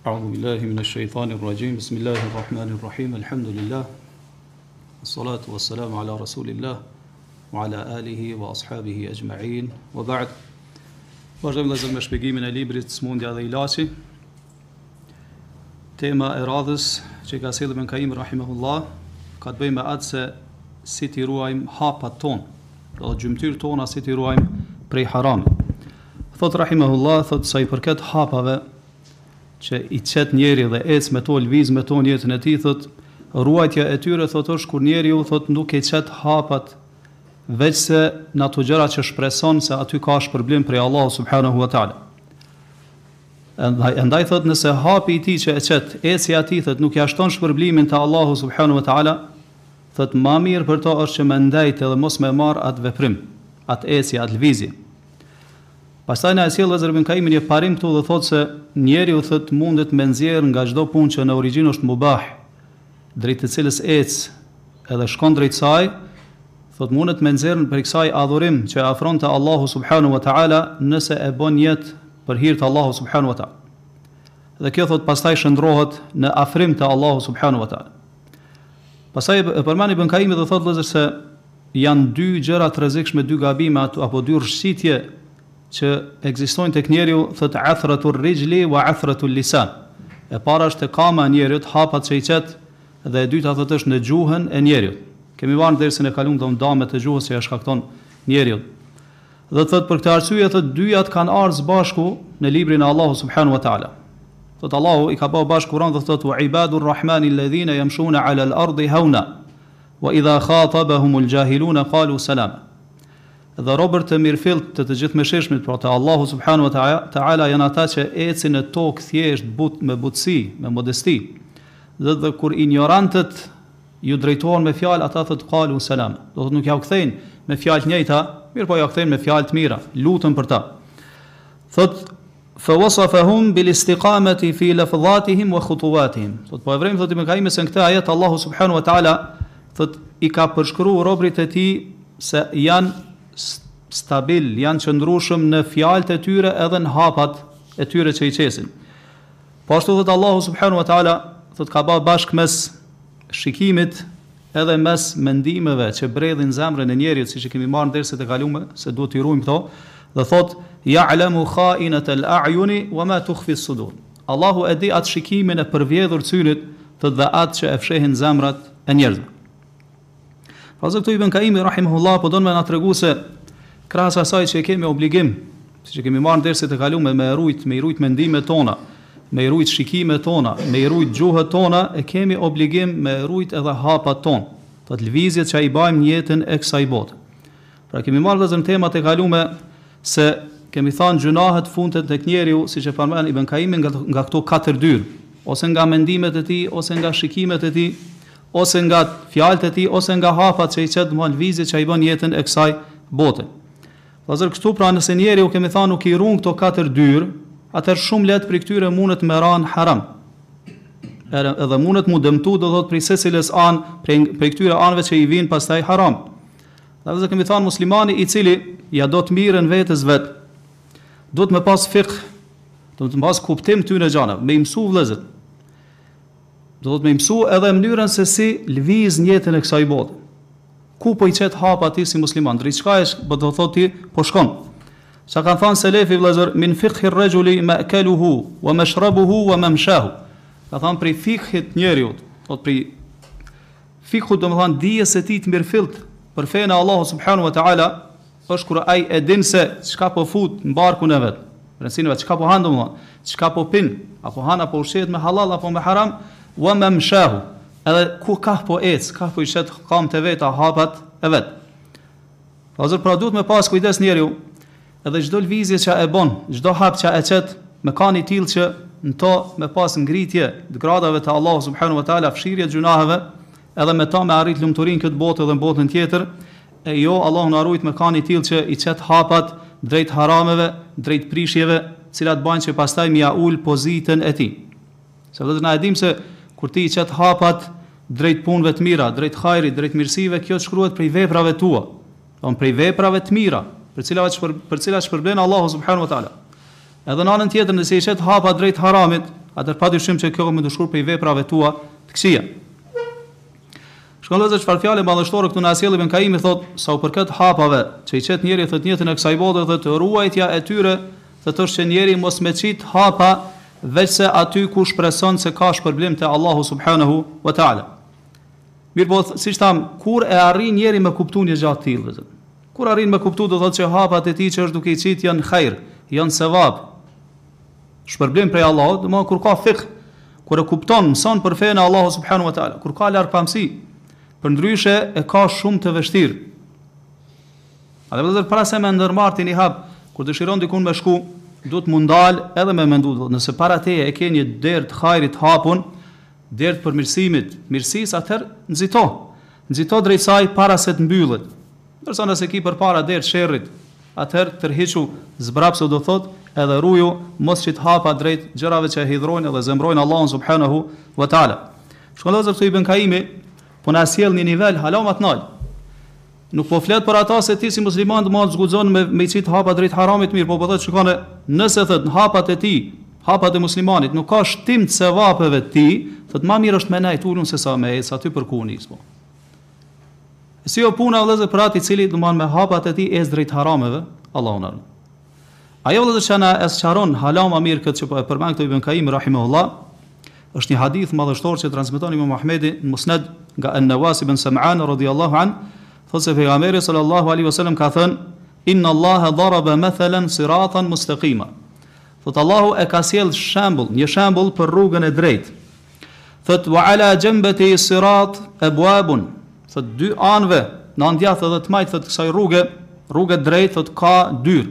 A'udhu billahi minash shaitanir rajim. Bismillahir rahmanir rahim. Alhamdulillah. Wassalatu wassalamu ala rasulillah wa ala alihi wa ashabihi ajma'in. Wa ba'd. Vazhdojmë vëllezër me shpjegimin e librit Smundja dhe Ilaçi. Tema e radhës që ka sjellë Ibn Qayyim rahimahullah ka të bëjë me atë se si t'i ruajmë hapat tonë, do gjymtyrë tona si t'i ruajmë prej haramit. Thot rahimahullah, thot sa i përket hapave që i qet njeri dhe ec me to, lviz me to jetën e tij, thot ruajtja e tyre thot është kur njeriu thot nuk e qet hapat veç se në ato gjëra që shpreson se aty ka shpërblim prej Allahu subhanahu wa taala. Andaj thot nëse hapi i tij që e qet, eci atij thot nuk ja shton shpërblimin te Allahu subhanahu wa taala, thot më mirë për to është që më ndajt edhe mos më marr atë veprim, atë eci, atë lvizje. Pastaj na e sjell Ibn Qayyim një parim këtu dhe thotë se njeriu thot mundet me nxjerr nga çdo punë që në origjinë është mubah, drejt të cilës ec edhe shkon drejt saj, thot mundet me nxjerr për kësaj adhurim që afron te Allahu subhanahu wa taala nëse e bën jetë për hir të Allahu subhanahu wa taala. Dhe kjo thot pastaj shndrohet në afrim te Allahu subhanahu wa taala. Pastaj përmend Ibn Qayyim dhe thotë vëllezër se janë dy gjëra të rrezikshme, dy gabime apo dy rrshitje që ekzistojnë tek njeriu, thot athratur rijli wa athratul lisan. E para është kama e njeriut, hapat që i qet, dhe e dyta thot është në gjuhën e njeriut. Kemi marrë dersën e kaluar të damet e gjuhës që ja shkakton njeriu. Dhe thot për këtë arsye thot dyjat kanë ardhur bashku në librin e Allahut subhanahu wa taala. Thot Allahu i ka bërë bashkë Kur'an dhe thot wa ibadur rahmani alladhina yamshuna ala al-ardi hauna wa idha khatabahumul jahiluna qalu salama. Dhe robërt e mirëfillt të gjithë mëshirshmit, pra te Allahu subhanahu wa taala janë ata që ecin në tokë thjesht me butësi, me modesti. Dhe kur ignorantët ju drejtohen me fjalë, ata thotë qalu salam. Do thotë nuk ja u kthejnë me fjalë të njëjta, mirë po ja kthejnë me fjalë të mira, lutën për ta. Thot fa wasafahum bil istiqamati fi lafdhatihim wa khutuwatihim. Thot po e vrem thotë Ibn Qayyim se në këtë ajet Allahu subhanahu wa taala thot i ka përshkruar robërit e tij se janë stabil, janë qëndrueshëm në fjalët e tyre edhe në hapat e tyre që i qesin. Po ashtu thot Allahu subhanahu wa taala thot ka bërë bashkë mes shikimit edhe mes mendimeve që bredhin zemrën e njerit, siç e kemi marrë në derset e kaluara se duhet t'i ruajmë këto, dhe thot ya'lamu kha'inatal a'yuni wa ma tukhfi as-sudur. Allahu e di atë shikimin e përvjedhur cynit, thot dhe atë që e fshehin zemrat e njerëzve. Pastaj këtu Ibn Qayyim rahimahullah po don me na tregu se krahas asaj që kemi obligim, siç e kemi marrë në derset e kaluara me rujt mendimet tona, me rujt shikimet tona, me rujt gjuhët tona, e kemi obligim me rujt edhe hapat tonë, të lëvizjet që i bëjmë në jetën e kësaj bote. Pra kemi marrë në temat e kaluara se kemi thënë gjunahet fundet tek njeriu, siç e përmend Ibn Qayyim nga këto katër dyrë, ose nga mendimet e tij, ose nga shikimet e tij, ose nga fjalët e tij, ose nga hapat që i qet më lëvizjet që i bën jetën e kësaj bote. Pazar këtu pra nëse njeriu kemi thënë nuk i ruan këto katër dyrë, atëherë shumë lehtë për këtyre mundet me ran haram. Edhe mundet mu dëmtu do thot për secilës anë, për këtyre anëve që i vijnë pastaj haram. Dhe kemi thënë muslimani i cili ja do të mirën vetes vet, do të më pas fiqh, do të më pas kuptim këtyre gjëra, me mësu vëllezër. Do të më mësu edhe mënyrën se si lviz në jetën e kësaj bote. Ku po i qet hapa ti si musliman, drejt çka do të thotë ti po shkon. Sa kanë thënë selefi vëllazër, min fiqhi ar-rajuli ma'kaluhu wa mashrabuhu wa mamshahu. Ka thënë prej fiqhit njeriut, thotë prej fiqhut do të thonë dijes së tij të mirëfillt për fenë Allahu subhanahu wa taala, është kur ai e din se çka po fut në barkun e vet. Rëndësinë vetë çka po han domthon, çka po pin, apo han apo ushqehet me halal apo me haram, wa mamshahu. Edhe ku ka po ec, ka po i shet kam të veta hapat e vet. Pazur pra duhet me pas kujdes njeriu, edhe çdo lvizje që e bën, çdo hap që e çet, me kanë i tillë që në to me pas ngritje të gradave të Allahu subhanahu wa taala, fshirje gjunaheve, edhe me ta me arrit lumturinë këtë botë dhe në botën tjetër, e jo Allahu na ruajt me kanë i tillë që i çet hapat drejt harameve, drejt prishjeve, cilat bajnë që pastaj më ja ul pozitën e tij. Se vetë na e dim se kur ti i qet hapat drejt punëve të mira, drejt hajrit, drejt mirësive, kjo shkruhet prej veprave tua. Don prej veprave të mira, për cilat shpërblen Allahu subhanahu wa taala. Edhe në anën tjetër nëse i qet hapat drejt haramit, atëherë padyshim që kjo më dëshur për veprave tua të këqija. Shkon lëzë çfarë fjalë madhështore këtu në Asjell ibn Kaimi thotë sa u përket hapave që i çet njeriu thotë jetën e kësaj bote dhe të ruajtja e tyre, thotë është që njeriu mos me çit hapa veçse aty ku shpreson se ka shpërblim te Allahu subhanahu wa taala. Mirë po, siç tham, kur e arrin njeriu me kuptuar një gjë të tillë, kur arrin me kuptuar do thotë që hapat e tij që është duke i çit janë xhair, janë sevap, shpërblim prej Allahut, do të thonë kur ka fikh, kur e kupton, mëson për fenë e Allahut subhanahu wa taala, kur ka largpamësi, përndryshe e ka shumë të vështirë. A dhe vëllezër, para se me ndërmarrë një hap, kur dëshiron dikun me shku, duhet mund dal edhe me mendu, nëse para teje e ke një derë të hajrit hapun, derë të përmirësimit, mirësisë, atëherë nxito drejt saj para se të mbyllet. Ndërsa nëse ki përpara derë të sherrit, atëherë tërhiqu zbrapso do thot, edhe ruju mos që të hapa drejt gjërave që e hidhrojnë edhe zemrojnë Allahun subhanahu wa taala. Shkollëzër këtu Ibn Kaimi po na sjell një nivel hala më të lartë. Nuk po flet për ata se ti si musliman të mos zguxon me çit hapa drejt haramit mirë, po thotë shikone, nëse thot hapat e tij, hapat e muslimanit nuk ka shtim të sevapeve të tij, thot më mirë është me nejt ulun se sa me ec aty për kunis po. Si o puna vëllezër për atë i cili do me hapat e tij ec drejt harameve, Allahu na. Ajo vëllezër që na esçaron hala më mirë këtë që po e përmend këtu Ibn Kaimi rahimahullah, është një hadith madhështor që transmeton Imam Ahmedi në Musnad nga An-Nawas ibn Sam'an radhiyallahu an, thotë se pejgamberi sallallahu alaihi wasallam ka thënë: "Inna Allaha daraba mathalan siratan mustaqima." Thotë Allahu e ka sjell shembull, një shembull për rrugën e drejtë. Thotë: "Wa ala janbati sirat abwabun." Thotë dy anëve, në anë djathtë dhe të majtë thotë kësaj rrugë drejt thotë ka dyrë.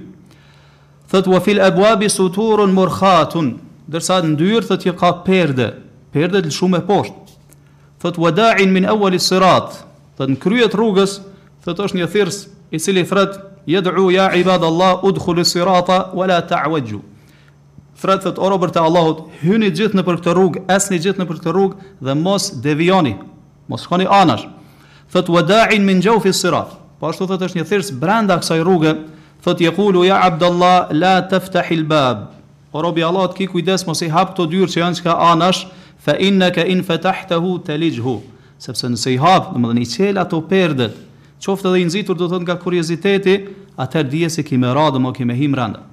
Thotë: "Wa fil abwabi suturun murkhatun." Dërsa në dyrë thotë që ka perde të shumë e poshtë. Thotë: "Wada'in min awwal as-sirat." Thotë në krye të rrugës thotë është një thirrës i cili thret: "Yad'u ya ibadallah udkhulu as-sirata wa la ta'wajju." Thret thotë o robër të Allahut, hyni gjithë në për këtë rrugë, esni gjithë në për këtë rrugë dhe mos devijoni, mos shkoni anash. Thotë: "Wada'in min jawfi as-sirat." Po ashtu thotë është një thirrës brenda kësaj rruge, thotë: "Yaqulu ya Abdullah la taftahil bab." O robi Allahut, ki kujdes mos i hap këto dyrë që janë çka anash, fa innaka in fatahtahu talijhu. Sepse nëse i hap, domethënë i çel ato perdet, qoftë edhe i nxitur do të thotë nga kurioziteti, atëherë dije se ki me radhë, ki me him randa.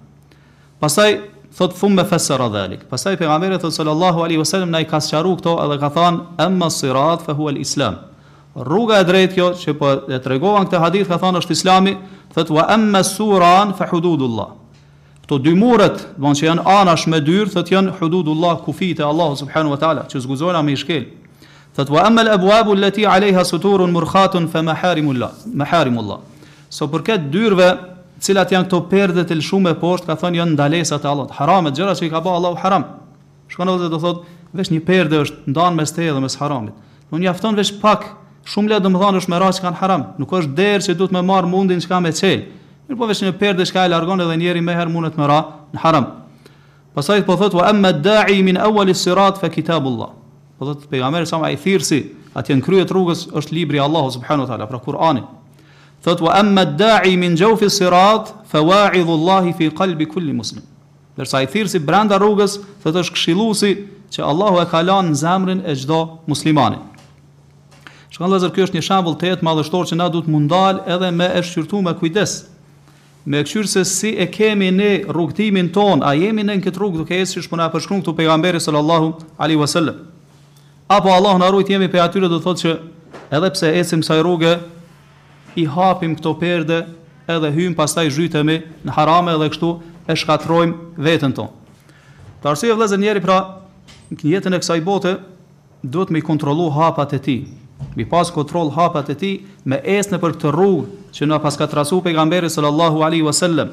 Pastaj thot thumma fassara dhalik. Pastaj pejgamberi thot sallallahu alaihi wasallam na i ka sqaruar këto edhe ka thënë amma sirat fa huwa al-islam. Rruga e drejtë kjo që po e tregovan këtë hadith ka thënë është Islami, thot wa amma suran fa hududullah. Këto dy muret, domthonjë që janë anash me dyrë, thot janë hududullah, kufit e Allahu subhanahu wa taala, që zguzojnë me shkel. Thot wa amma al-abwabu allati 'alayha suturun murkhatun fa maharimullah. So për këtë dyrëve, cilat janë këto perde të lëshume poshtë, ka thënë janë ndalesat e Allahut, haramet, gjëra që i ka bërë Allahu haram. Shkon edhe do thot, veç një perde është ndan mes teje dhe mes haramit. Unë jafton veç pak, shumë le domethënë është me rast që kanë haram. Nuk është derë që duhet me marr mundin çka me çel. Mirë po veç një perde që ka e largon edhe njeri me herë mundet me ra në haram. Pastaj po thot wa amma ad-da'i min awwal as-sirat fa kitabullah. Po thot pejgamberi sa ai thirrsi atje në krye të rrugës është libri i Allahut subhanahu wa taala, pra Kur'ani. Thot wa amma ad-da'i min jawfi as-sirat fa wa'idullah fi qalbi kulli muslim. Derisa ai thirrsi brenda rrugës thot është këshilluesi që Allahu e ka lënë në zemrën e çdo muslimani. Shkon vëllazër, ky është një shembull të jetë madhështor që na duhet mundal edhe me e shqyrtu me kujdes. Me këshyrë se si e kemi ne rrugtimin ton, a jemi ne në këtë rrugë duke ecë siç po na përshkruan këtu pejgamberi sallallahu alaihi wasallam. Apo Allah na ruajt jemi pe atyre do të thotë që edhe pse ecim kësaj rruge i hapim këto perde, edhe hyjm pastaj zhytemi në harame edhe kështu e shkatrojmë veten tonë. Për arsye vëllezër njeri pra në jetën e kësaj bote duhet me i kontrollu hapat e tij. Mi pas kontroll hapat e tij me ecë nëpër këtë rrugë që na pas ka trasu pejgamberi sallallahu alaihi wasallam.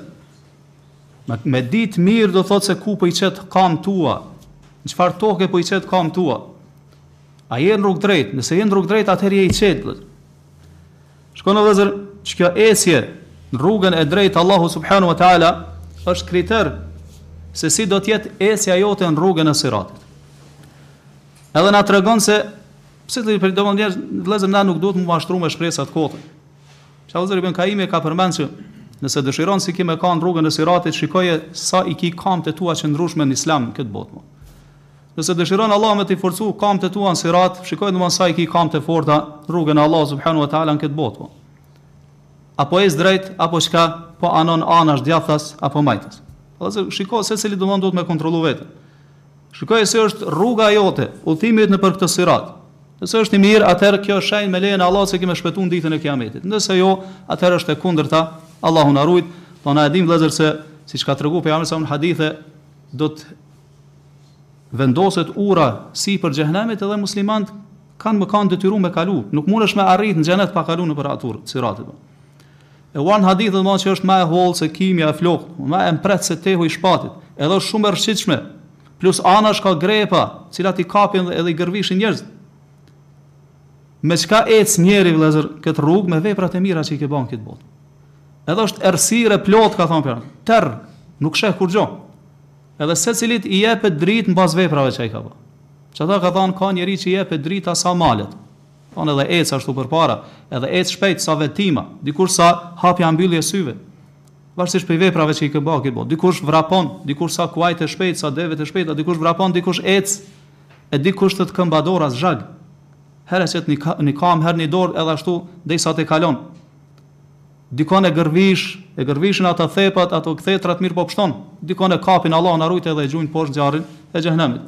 Me ditë mirë do thotë se ku po i çet kam tua, në çfarë toke po i çet kam tua. A je në rrugë drejt? Nëse je në rrugë drejt, atëherë je i çet. Shkon vëllazër, çka ecje në rrugën e drejtë Allahu subhanahu wa taala është kriter se si do të jetë ecja jote në rrugën e siratit. Edhe na tregon se pse të domosdoshmë vëllezër na nuk duhet të mashtruam me shpresat kote. Shahuzër ibn Kaimi ka përmend se nëse dëshiron si kimë ka në rrugën e siratit, shikoje sa i ki kamtë tua që ndrushme në Islam këtë botë. Nëse dëshiron Allah me t'i forcu kamët e tua në sirat, shikoj domosdoshmë sa i ki kamët e forta rrugën e Allah subhanahu wa taala në këtë botë. Po. Apo ec drejt, apo çka, po anon anash djathtas apo majtas. Ose shikoj se cili domosdoshmë duhet me kontrollu veten. Shikoj se është rruga jote, udhimi në për këtë sirat. Nëse është i mirë, atëherë kjo është shenjë me lejen e Allahut se kemë shpëtuar ditën e Kiametit. Nëse jo, atëherë është e kundërta, Allahu na ruaj. Po na e dim vëllezër se siç ka treguar pejgamberi sa në hadithe, do të vendoset ura sipër xhenemit edhe muslimanët kanë detyruar me kalu. Nuk mundesh me arrit në xhenet pa kaluar nëpër atur siratit. E uan hadithet më që është më e hollë se kimja e flokët, më e mpret se tehu i shpatit, edhe është shumë e rrshitshme. Plus anash ka grepa, cilat i kapin edhe i gërvishin njerëz. Me çka ec njeri vëllazër këtë rrugë me veprat e mira që i ke bën këtë botë. Edhe është errësirë plot, ka thonë Perëndimit. Terr, nuk sheh kur gjë. Edhe secilit i jepet dritë mbas veprave që ai ka bërë. Çata ka thonë ka njeri që i jepet drita sa malet. Thonë edhe ec ashtu përpara, edhe ec shpejt sa vetima, dikush sa hapja mbyllje syve. Varësisht për veprave që i ke bërë këtë botë. Dikush vrapon, dikush sa kuajt e shpejt, sa devet e shpejta, dikush vrapon, dikush ec, e dikush të këmbadoras zhag. Herë që një kam, herë një dorë, edhe ashtu derisa të kalon. Dikon e gërvishin ata thepat, ato ktetrat mirë po pshton. Dikon e kapin Allah na rujt edhe e gjujnë poshtë zjarrin e xhenemit.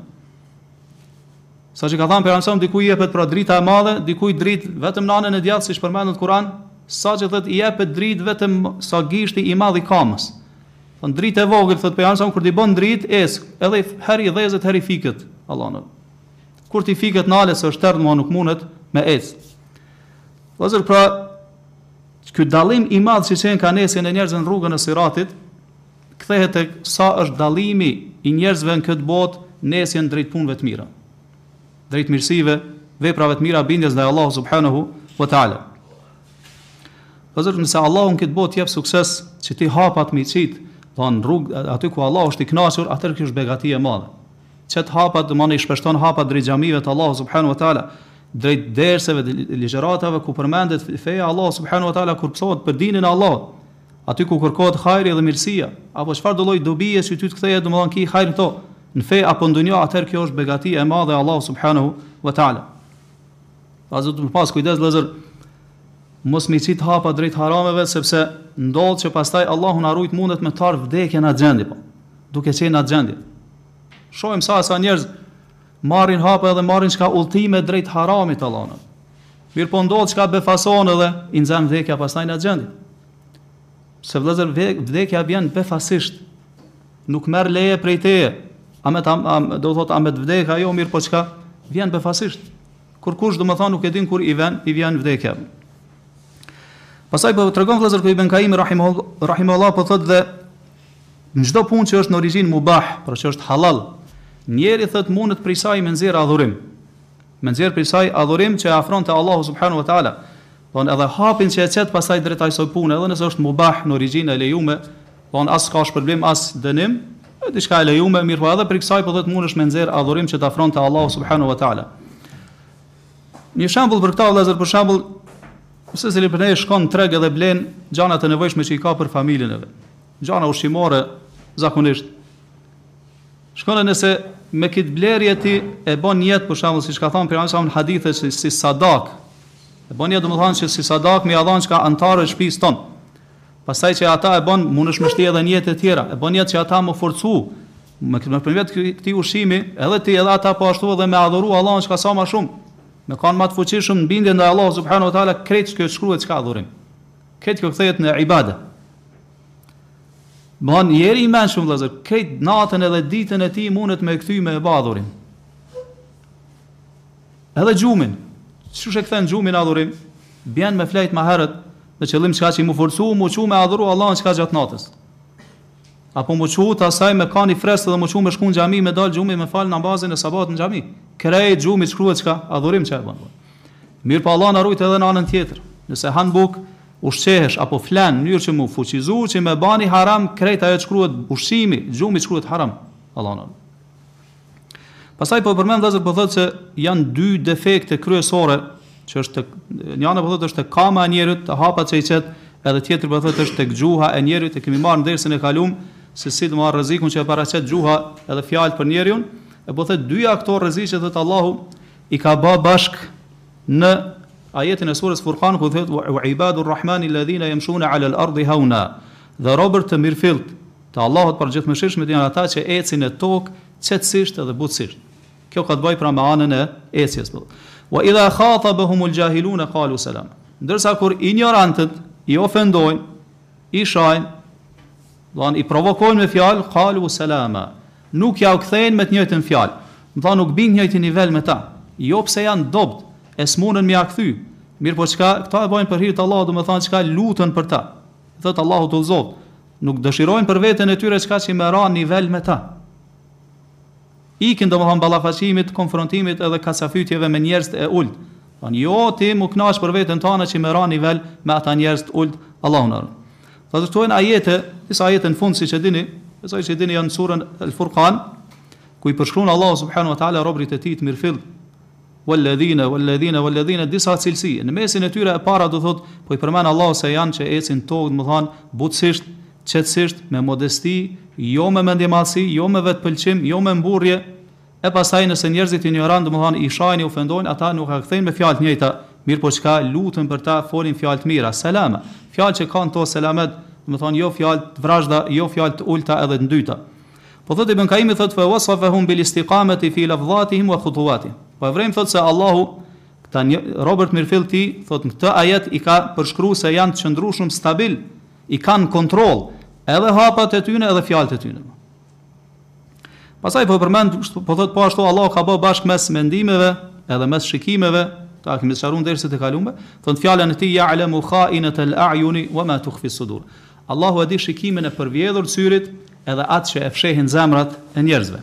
Sa që ka thënë Pejgamberi, dikujt i jepet pra drita e madhe, dikujt dritë vetëm në anën e djathtë, siç përmendet në Kur'an, sa që thotë i jepet dritë vetëm sa gishti i madh i kamës. Von dritë e vogël thotë Pejgamberi, kur ti bën dritë, edhe herë i dhezet, herë i fiket, Allah na. Kur ti fiket nale se është tërë, nuk mundet me ec. Vëllazër, pra ky dallim i madh që çën ka nesën e njerëzve në rrugën e siratit, kthehet tek sa është dallimi i njerëzve në këtë botë nesën drejt punëve të mira. Drejt mirësive, veprave të mira bindjes ndaj Allahut subhanahu wa taala. Vëllazër, nëse Allahu në këtë botë jep sukses që ti hapat miçit, po në rrugë aty ku Allahu është i kënaqur, atëherë kjo është begati e madhe. Çet hapat do mëni shpeshton hapat drejt xhamive të Allahut subhanahu wa taala, drejt derseve, ligjëratave ku përmendet feja e Allahut subhanahu wa taala, kur psohet për dinin e Allahut, aty ku kërkohet hajri dhe mirësia, apo çfarë do lloj dobie që ty të kthehet, domethënë ki hajrin këto në fe apo në dunjë, atëherë kjo është begati e madhe e Allahut subhanahu wa taala. Pasi të pas kujdes vëllazër, mos mi cit hapa drejt harameve, sepse ndodh që pastaj Allahu na ruajt mundet me tar vdekjen atë gjendje, po. Duke qenë atë gjendje. Shohim sa njerëz marrin hapa edhe marrin çka udhëtime drejt haramit Allahut. Mirë po ndodh çka befason edhe i nxan vdekja pastaj në atë gjendje. Se vëllazër vdekja vjen befasisht. Nuk merr leje prej teje. Do thotë amet vdek ajo, mirë po çka vjen befasisht. Kur kush domethënë nuk e din kur i vjen vdekja. Pastaj po tregon vëllazër Ibn Kaim rahimahullah po thotë dhe në çdo punë që është në origjinë mubah, pra që është halal, njeri thot mundet prej saj me nxjerr adhurim. Me nxjerr prej saj adhurim që e afron te Allahu subhanahu wa taala. Don edhe hapin që e çet pastaj drejt asaj pune, edhe nëse është mubah në origjinë e lejuar, don as ka problem as dënim, diçka e lejuar, mirë po edhe prej kësaj po thot mundesh me nxjerr adhurim që të afron te Allahu subhanahu wa taala. Një shembull për këtë vëllazër, për shembull, se cili për ne shkon në treg edhe blen gjanat e nevojshme që i ka për familjen e vet. Gjana ushqimore zakonisht. Shkon nëse me këtë blerje ti e bën jetë, për shembull, siç ka thënë pejgamberi në hadithe si sadak. E bën jetë domethënë që si sadak me ia dhon çka antarëve të shtëpisë ton. Pastaj që ata e bën, mundesh më shti edhe një jetë të tjera. E bën jetë që ata më forcu me përmjet këtij ushqimi, edhe ti edhe ata po ashtu edhe me adhuru Allahun çka sa më shumë. Me kanë më të fuqishëm në bindje ndaj Allahut subhanahu wa taala, krejt që shkruhet çka adhurim. Këtë kjo kthehet në ibadet. Ban njeri i menshëm vëllazër, krejt natën edhe ditën e tij mundet me kthy me adhurim. Edhe xhumin, çu e kthen xhumin adhurim, bjen me flejt më herët, në qëllim çka që mu forcu, mu çu me adhuru Allahun çka gjatë natës. Apo mu çu ta saj me kani freskë dhe mu çu me shku në xhami me dal xhumi me fal namazin e sabat në xhami. Krejt xhumi shkruhet çka adhurim çka e bën. Mirë pa Allah na rujt edhe në anën tjetër. Nëse han buk ushqehesh apo flan në mënyrë që mu fuqizu që me bani haram, krejt ajo shkruhet ushqimi, xhumi shkruhet haram. Allah na. Pastaj po përmend vëllazër po thotë se janë dy defekte kryesore, që është një anë po thotë është kama e njerit, të hapat që i çet, edhe tjetër po thotë është tek gjuha e njerit, e kemi marrë në dersën e kaluam se si të marr rrezikun që e paraqet gjuha edhe fjalë për njeriu, E po thot dyja këto rreziqe thot Allahu i ka bë bashk në ajetin e surës Furqan ku thot wa ibadur rahmani alladhina yamshuna ala al-ardi hauna. Dhe robërt të mirëfillt të Allahut përgjithshëm janë ata që ecin në tokë qetësisht edhe butësisht. Kjo ka të bëjë pra me anën e ecjes. Wa idha khatabahumul jahiluna qalu salama. Ndërsa kur ignorantët i ofendojnë, i shajnë, i provokojnë me fjalë, qalu salama. Nuk ja u kthejnë me të njëjtën fjalë. Do të nuk bin në njëjtin nivel me ta. Jo pse janë dopt, e smunën me ja kthy. Mirë po çka këta e bojnë për hir të Allahut, do të thonë çka lutën për ta. Thot Allahu të Zot, nuk dëshirojnë për veten e tyre çka që më ra nivel me ta. Ikin domethënë ballafaqimit, konfrontimit edhe kasafytjeve me njerëz të ulët. Tanë jo ti më knash për veten tënde që më ra nivel me ata njerëz të ulët, Allahu na. Do të thonë ajete, disa ajete në fund siç e dini, besoj që e dini janë në surën Al-Furqan, ku i përshkruan Allahu subhanahu wa taala robërit e tij të mirëfill. Walladhina disa cilësi. Në mesin e tyre e para do thot, po i përmend Allahu se janë që ecin tokë, do thonë butësisht, qetësisht, me modesti, jo me mendjemadhsi, jo me vetpëlqim, jo me mburrje. E pastaj nëse njerëzit ignorant, do thonë i shajnë, i ofendojnë, ata nuk e kthejnë me fjalë të njëjta, mirë po çka lutën për ta, folin fjalë të mira, selama. Fjalë që kanë to selamet, do thonë jo fjalë të vrazhda, jo fjalë të ulta edhe të ndyta. Po thotë Ibn Kaimi thotë fa wasafahum bil istiqamati fi lafdhatihim wa khutuwatihim. Po vrem thotë se Allahu këta Robert Mirfilti thotë në këtë ajet i ka përshkruar se janë të qëndrueshëm stabil, i kanë kontroll edhe hapat e tyre edhe fjalët e tyre. Pastaj po përmend po thotë po ashtu Allahu ka bë bashkë mes mendimeve edhe mes shikimeve, ta kemi sqaruar derset e kaluara, thonë fjalën e tij ya'lamu kha'inatal a'yuni wa ma tukhfi as-sudur. Allahu e di shikimin e përvjedhur të syrit edhe atë që e fshehin zemrat e njerëzve.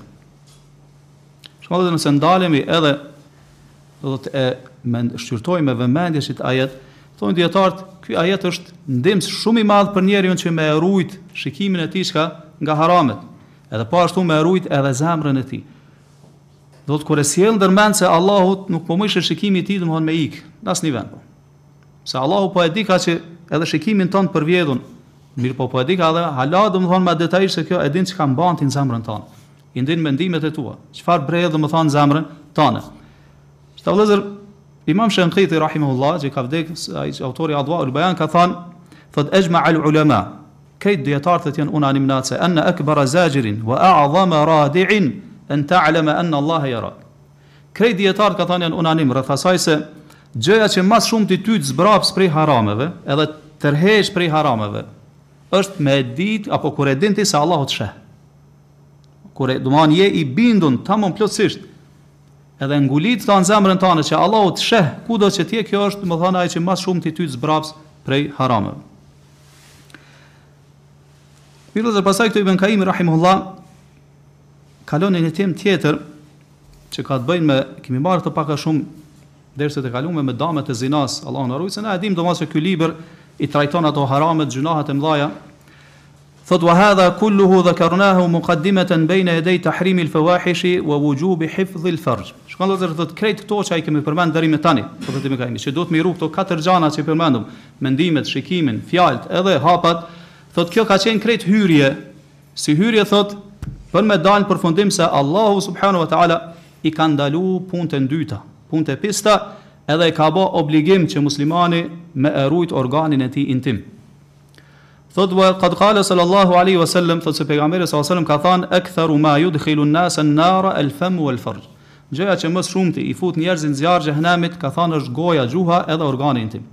Shkallë nëse ndalemi edhe do të shqyrtojmë me vëmendje që ajet, thonë dietarët, ky ajet është ndihmës shumë i madh për njeriu që më rujt shikimin e tij nga haramet, edhe po ashtu më rujt edhe zemrën e tij. Do të kur e sjell ndërmend se Allahut nuk po mëshë shikimi i tij domthon me ik, në asnjë vend. Se Allahu po e di ka që edhe shikimin ton përvjedhun, mirë po e di ka edhe hala domthon me detajisht se kjo e din çka mban ti në zemrën tonë. I ndin mendimet e tua. Çfarë bredh domthon zemrën tonë. Shtavëzër Imam Shankiti rahimahullah, që ka vdekur ai autori Adwaul Bayan ka thënë, thot ejma al ulama, këtë dietarët janë unanimnat se anna akbara zajirin wa a'zama radi'in an ta'lama anna Allah yara. Këtë dietarët ka thënë janë unanim rreth asaj se gjëja që më shumë ti tyt zbraps prej harameve, edhe tërheq prej harameve, është me ditë apo kur e din ti se Allahu të sheh. Kur do të je i bindun tamam plotësisht, edhe ngulit ta në zemrën tënde që Allahu të sheh kudo që ti je, kjo është domethënë ai që më shumë ti tyt zbraps prej harameve. Mirë, pastaj këtu Ibn Kaimi rahimahullah kalon në një temë tjetër që ka të bëjë me, kemi marrë të pak a shumë derset e kaluara me damet e zinas, Allahu na ruaj, se na e dim domosht se ky libër i trajton ato haramet, gjunahet e mëdha. Thot wa hadha kulluhu dhakarnahu muqaddimatan bayna yaday tahrim al-fawahish wa wujub hifdh al-farj. Shkon do të krejt këto që ai kemi përmend deri më tani, po do të më kemi që duhet më rru këto katër gjana që përmendëm, mendimet, shikimin, fjalët edhe hapat. Thot kjo ka qenë krejt hyrje, si hyrje thot për me dalë përfundim se Allahu subhanahu wa taala i ka ndalu punët e dyta, punët e pista, edhe ka bë obligim që muslimani me rujt organin e tij intim. Thot wa qad qala sallallahu alaihi wasallam, thot se pejgamberi sallallahu alaihi wasallam ka thënë aktharu ma yudkhilu an-nas an-nar al-fam wal-farj. Gjëja që më shumë i fut njerëzin në zjarr xhenemit, ka thënë është goja, gjuha edhe organi intim.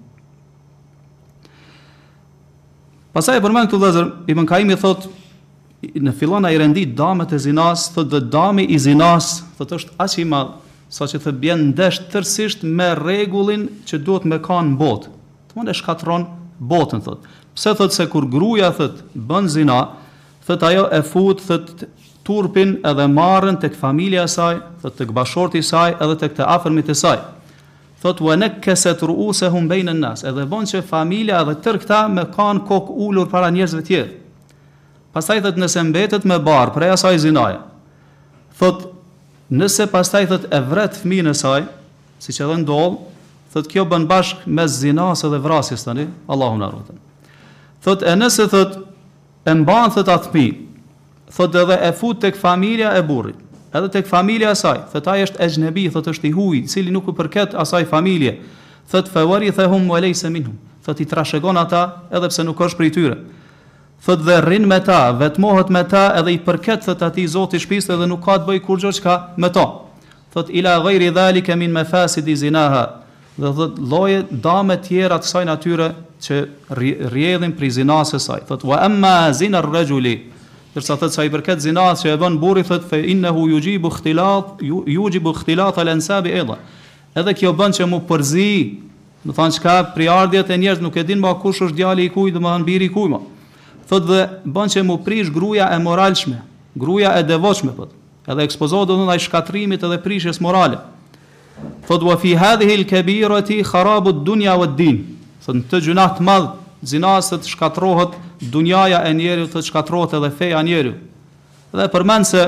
Pastaj përmend këtu vëllazër, Ibn Kaimi thot në fillon ai rendit damet e zinas, thot dhe dami i zinas, thot është aq i madh saqë të bën ndesh tërësisht me rregullin që duhet me kanë në botë. Domthonë e shkatron botën thot. Pse thot se kur gruaja thot bën zina, thot ajo e fut thot turpin edhe marrën tek familja e saj, thot tek bashorti i saj edhe tek të afërmit e saj. Thot wa nakasat ru'usahum bayna an-nas, edhe bën që familja edhe tër këta me kanë kokë ulur para njerëzve të tjerë. Pastaj thot nëse mbetet me barr prej asaj zinaje, thot nëse pastaj thot e vret fëmijën e saj, siç edhe ndodh, thot kjo bën bashk mes zinas edhe vrasjes tani, Allahu na ruaj. Thot e nëse thot e mban thot atë fëmijë, thot edhe e fut tek familja e burrit, edhe tek familja e saj, thot ai është ejnebi, thot është i huaj, i cili nuk u përket asaj familje. Thot fawarithahum wa laysa minhum. Thot i trashëgon ata edhe pse nuk është prej tyre. Thot dhe rrin me ta, vetmohet me ta edhe i përket thot atij Zoti i shtëpisë edhe nuk ka të bëj kurrë çka me ta. Thot ila ghairi dhalika min mafasidi zinaha. Dhe thot lloje dame tjera të kësaj natyre që rrjedhin prej zinas së saj. Thot wa amma zina ar-rajuli, derisa thot sa i përket zinas që e bën burri, thot fa innahu yujibu ikhtilat al-ansab aidan. Edhe kjo bën që mu përzi, do thonë çka priardhjet e njerëz nuk e din më kush është djali i kujt, domethënë biri i kujt më. Thot dhe bën që mu prish gruaja e moralshme, gruaja e devotshme, thot. Edhe ekspozohet do ndaj shkatrimit edhe prishjes morale. Thot wa fi hadhihi al-kabirati kharabu ad-dunya wad-din. Thot të gjunat madh, zinasët shkatrohet dunjaja e njeriut, të shkatrohet edhe feja e njeriut. Dhe përmend se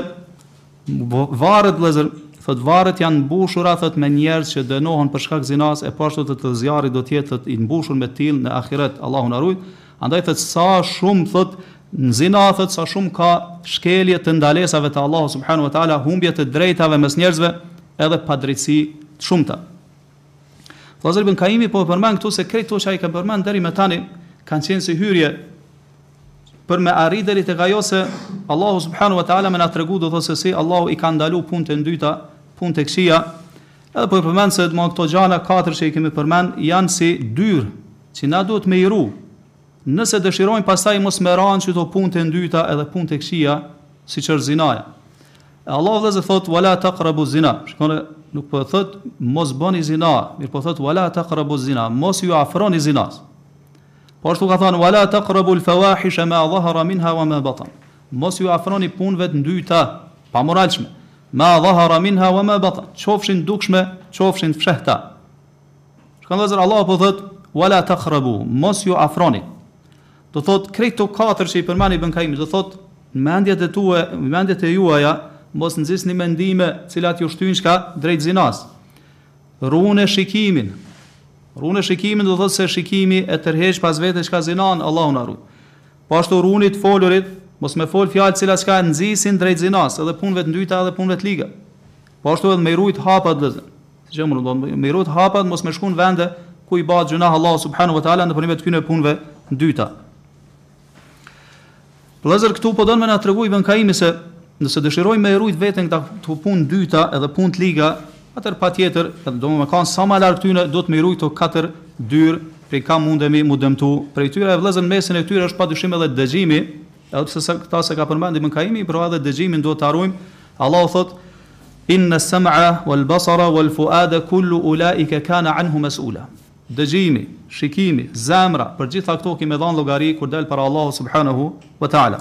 varret vëllezër, thot varret janë mbushura thot me njerëz që dënohen për shkak zinas, e pashtu të zjarrit do të jetë i mbushur me till në ahiret, Allahu na ruaj. Andaj thot sa shumë thot në zina, thot sa shumë ka shkelje të ndalesave të Allahu subhanahu wa taala, humbje të drejtave mes njerëzve, edhe padrejtësi të shumta. Vllazër ibn Kaimi po përmend këtu se këto që ai ka përmend deri më tani kanë qenë si hyrje për me arrit deri tek ajo se Allahu subhanahu wa taala më na tregu do thosë se si Allahu i ka ndalu punët e dyta, punët e këqija. Edhe po përmend se më këto gjana katër që i kemi përmend janë si dyrë që na duhet me i ru. Nëse dëshirojmë pastaj mos me ranë që to punët e dyta edhe punët e këqija, siç është zinaja. Allahu dhe zë thot wala taqrabu zina. Shikoni, nuk po thot mos bëni zina, mirë po thot wala taqrabu zina, mos ju afroni zinas. Po ashtu ka thënë wala taqrabu al-fawahisha ma dhahara minha wa ma batan. Mos ju afroni punëve të dyta, pa moralshme. Ma dhahara minha wa ma batan. Qofshin dukshme, qofshin të fshehta. Shikoni vëllazër, Allahu po thot wala taqrabu, mos ju afroni. Do thot këto katër që i përmend Ibn Kaimi, do thot mendjet e tua, mendjet e juaja mos nxisni mendime cilat ju shtyjnë çka drejt zinas. Ruane shikimin. Ruane shikimin do thot se shikimi e tërheq pas vetes çka zinan, Allahu na ruaj. Po ashtu ruani të folurit, mos me fol fjalë të cilat çka nxisin drejt zinas, edhe punëve të dyta edhe punëve të liga. Po ashtu edhe me rujt hapat vëllezër. Siç më thon, me rujt hapat mos me shkon vende ku i bëhet gjuna Allahu subhanahu wa taala nëpërmjet këtyre punëve të dyta. Vëllezër, këtu po don me na tregoj Ibn Kaimi se nëse dëshirojmë me rujt veten këta punë dyta edhe punë të liga, atëherë patjetër, do më kanë sa më larg tyre do të më rujt to katër dyrë, prej ka mundemi mu dëmtu. Prej tyre vëllezër mesin e tyre është padyshim edhe dëgjimi, edhe pse këta se ka përmendur Ibn Kaimi, por edhe dëgjimin duhet ta ruajmë. Allahu thot inna as-sam'a wal basara wal fuada kullu ulaika kana anhu mas'ula. Dëgjimi, shikimi, zemra, për gjitha këto kemi dhënë llogari kur del para Allahu subhanahu wa taala.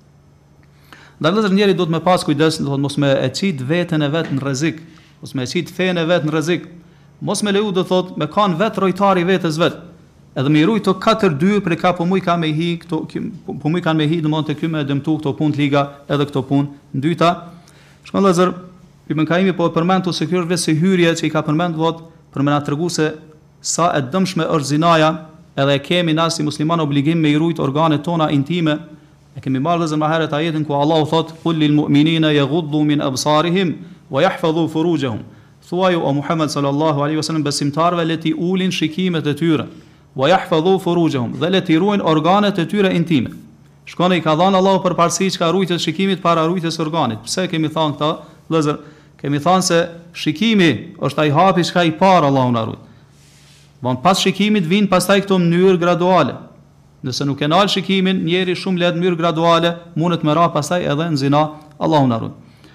Ndërsa njëri do të me pas kujdes, do të mos me e çit veten e vet në rrezik, mos me e çit fen e vet në rrezik, mos me leju do thot me kanë vet rojtari vetes vet. Edhe me ruaj to katër dy për ka po muj ka me hi këto, po muj kanë me hi domon te ky me dëmtu këto punë liga edhe këto punë dyta. Shkon vëllazër, Ibn Kaimi po përmend se kjo është vetë hyrje që i ka përmend vot për më na tregu se sa e dëmshme është zinaja, edhe kemi na si musliman obligim me i rujt organet tona intime. E kemi marrë vëllezër më herët ajetin ku Allahu thot qul lil mu'minina yaghuddu min absarihim wa yahfazu furujahum. Thuaju o Muhammed sallallahu alaihi wasallam besimtarve le ti ulin shikimet e tyre, wa yahfazu furujahum, dhe le ti ruajnë organet e tyre intime. Shkoni ka dhënë Allahu përparësi çka rujtës shikimit para rujtës organit. Pse kemi thënë këtë vëllezër? Kemi thënë se shikimi është ai hapi çka i parë Allahu na ruaj. Von pas shikimit vijnë pastaj këto mënyrë graduale. Nëse nuk e nal shikimin, njeri shumë lehtë mënyrë graduale mundet me ra pastaj edhe në zina, Allahu na ruaj.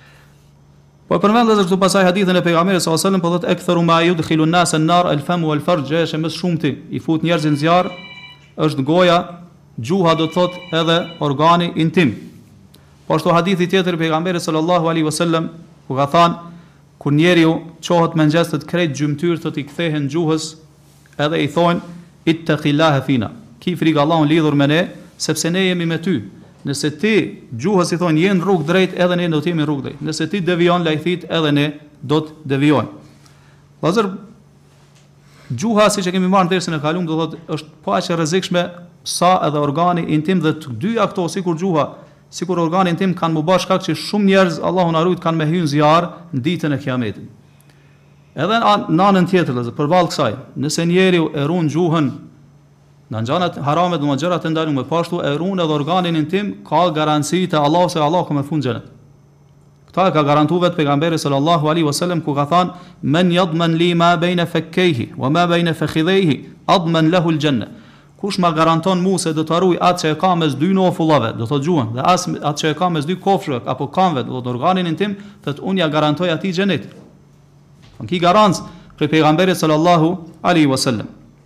Po përmend edhe këtu pasaj hadithin e pejgamberit sallallahu alajhi wasallam, po thotë aktharu ma yudkhilu an-nas an-nar al-fam wal-farj, që më shumti i fut njerëzin në zjarr është goja, gjuha do të thotë edhe organi intim. Po ashtu hadithi tjetër i pejgamberit sallallahu alajhi wasallam ku ka thënë kur njeriu çohet me ngjeste të krejt gjymtyr thotë i kthehen gjuhës edhe i thonë ittaqillaha fina. Ki frikë Allahun lidhur me ne, sepse ne jemi me ty. Nëse ti gjuhës i thonë je në rrugë drejt, edhe ne do të jemi në rrugë drejt. Nëse ti devijon lajthit, edhe ne do të devijojmë. Vëllazër, gjuha siç e kemi marrë në dersën e kaluar do thotë është po aq e rrezikshme sa edhe organi intim dhe të dyja këto sikur gjuha sikur organin tim kanë më bërë shkak që shumë njerëz, Allahu na rujt, kanë me hyrë në zjarr në ditën e Kiametit. Edhe në anën tjetër, përballë kësaj, nëse njeriu e ruan gjuhën në ngjanat harame, do të gjërat e ndaluara, pashtu e ruan edhe organin intim, ka garanci te Allahu se Allahu ka më fund xhenet. Këta e ka garantuar vetë pejgamberi sallallahu alaihi wasallam, ku ka thënë: "Men yadman li ma bayna fakkayhi wa ma bayna fakhidhayhi adman lahu al-janna." Kush ma garanton mua se do të harroj atë që e ka mes dy nofullave, do të gjuhën, dhe as atë që e ka mes dy kofshëve apo kanëve, do të organin intim, thotë unë ja garantoj atij xhenet. Ki garancë për pejgamberin sallallahu alaihi wasallam.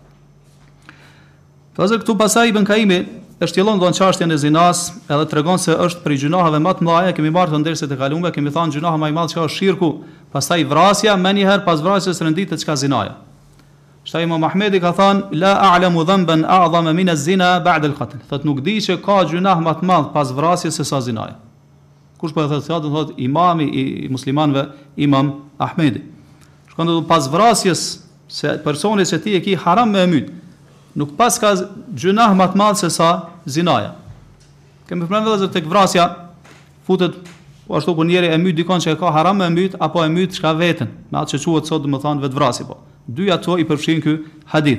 Pasi këtu pasaj Ibn Kaimi e shtjellon don çështjen e zinas, edhe tregon se është prej gjunaheve më të mëdha, kemi marrë të ndërset e kaluara, kemi thënë gjunaha më i madh që është shirku, pastaj vrasja, më një herë pas vrasjes renditet çka zinaja. Shtaj Imam Ahmedi ka thënë: "La a'lamu dhanban a'zama min az-zina ba'da al-qatl." Thot nuk di që ka gjunah më të madh pas vrasjes se sa zinaja. Kush po e thotë imami i muslimanëve, Imam Ahmedi. Shkon pas vrasjes se personi që ti e ki haram me myt, nuk pas ka gjunah më të madh se sa zinaja. Kemi përmendur edhe tek vrasja futet ashtu kur njëri e myt dikon që e ka haram me myt, apo e myt çka veten, me atë që quhet sot domethënë vetvrasje po. Dy ato i përfshin ky hadith.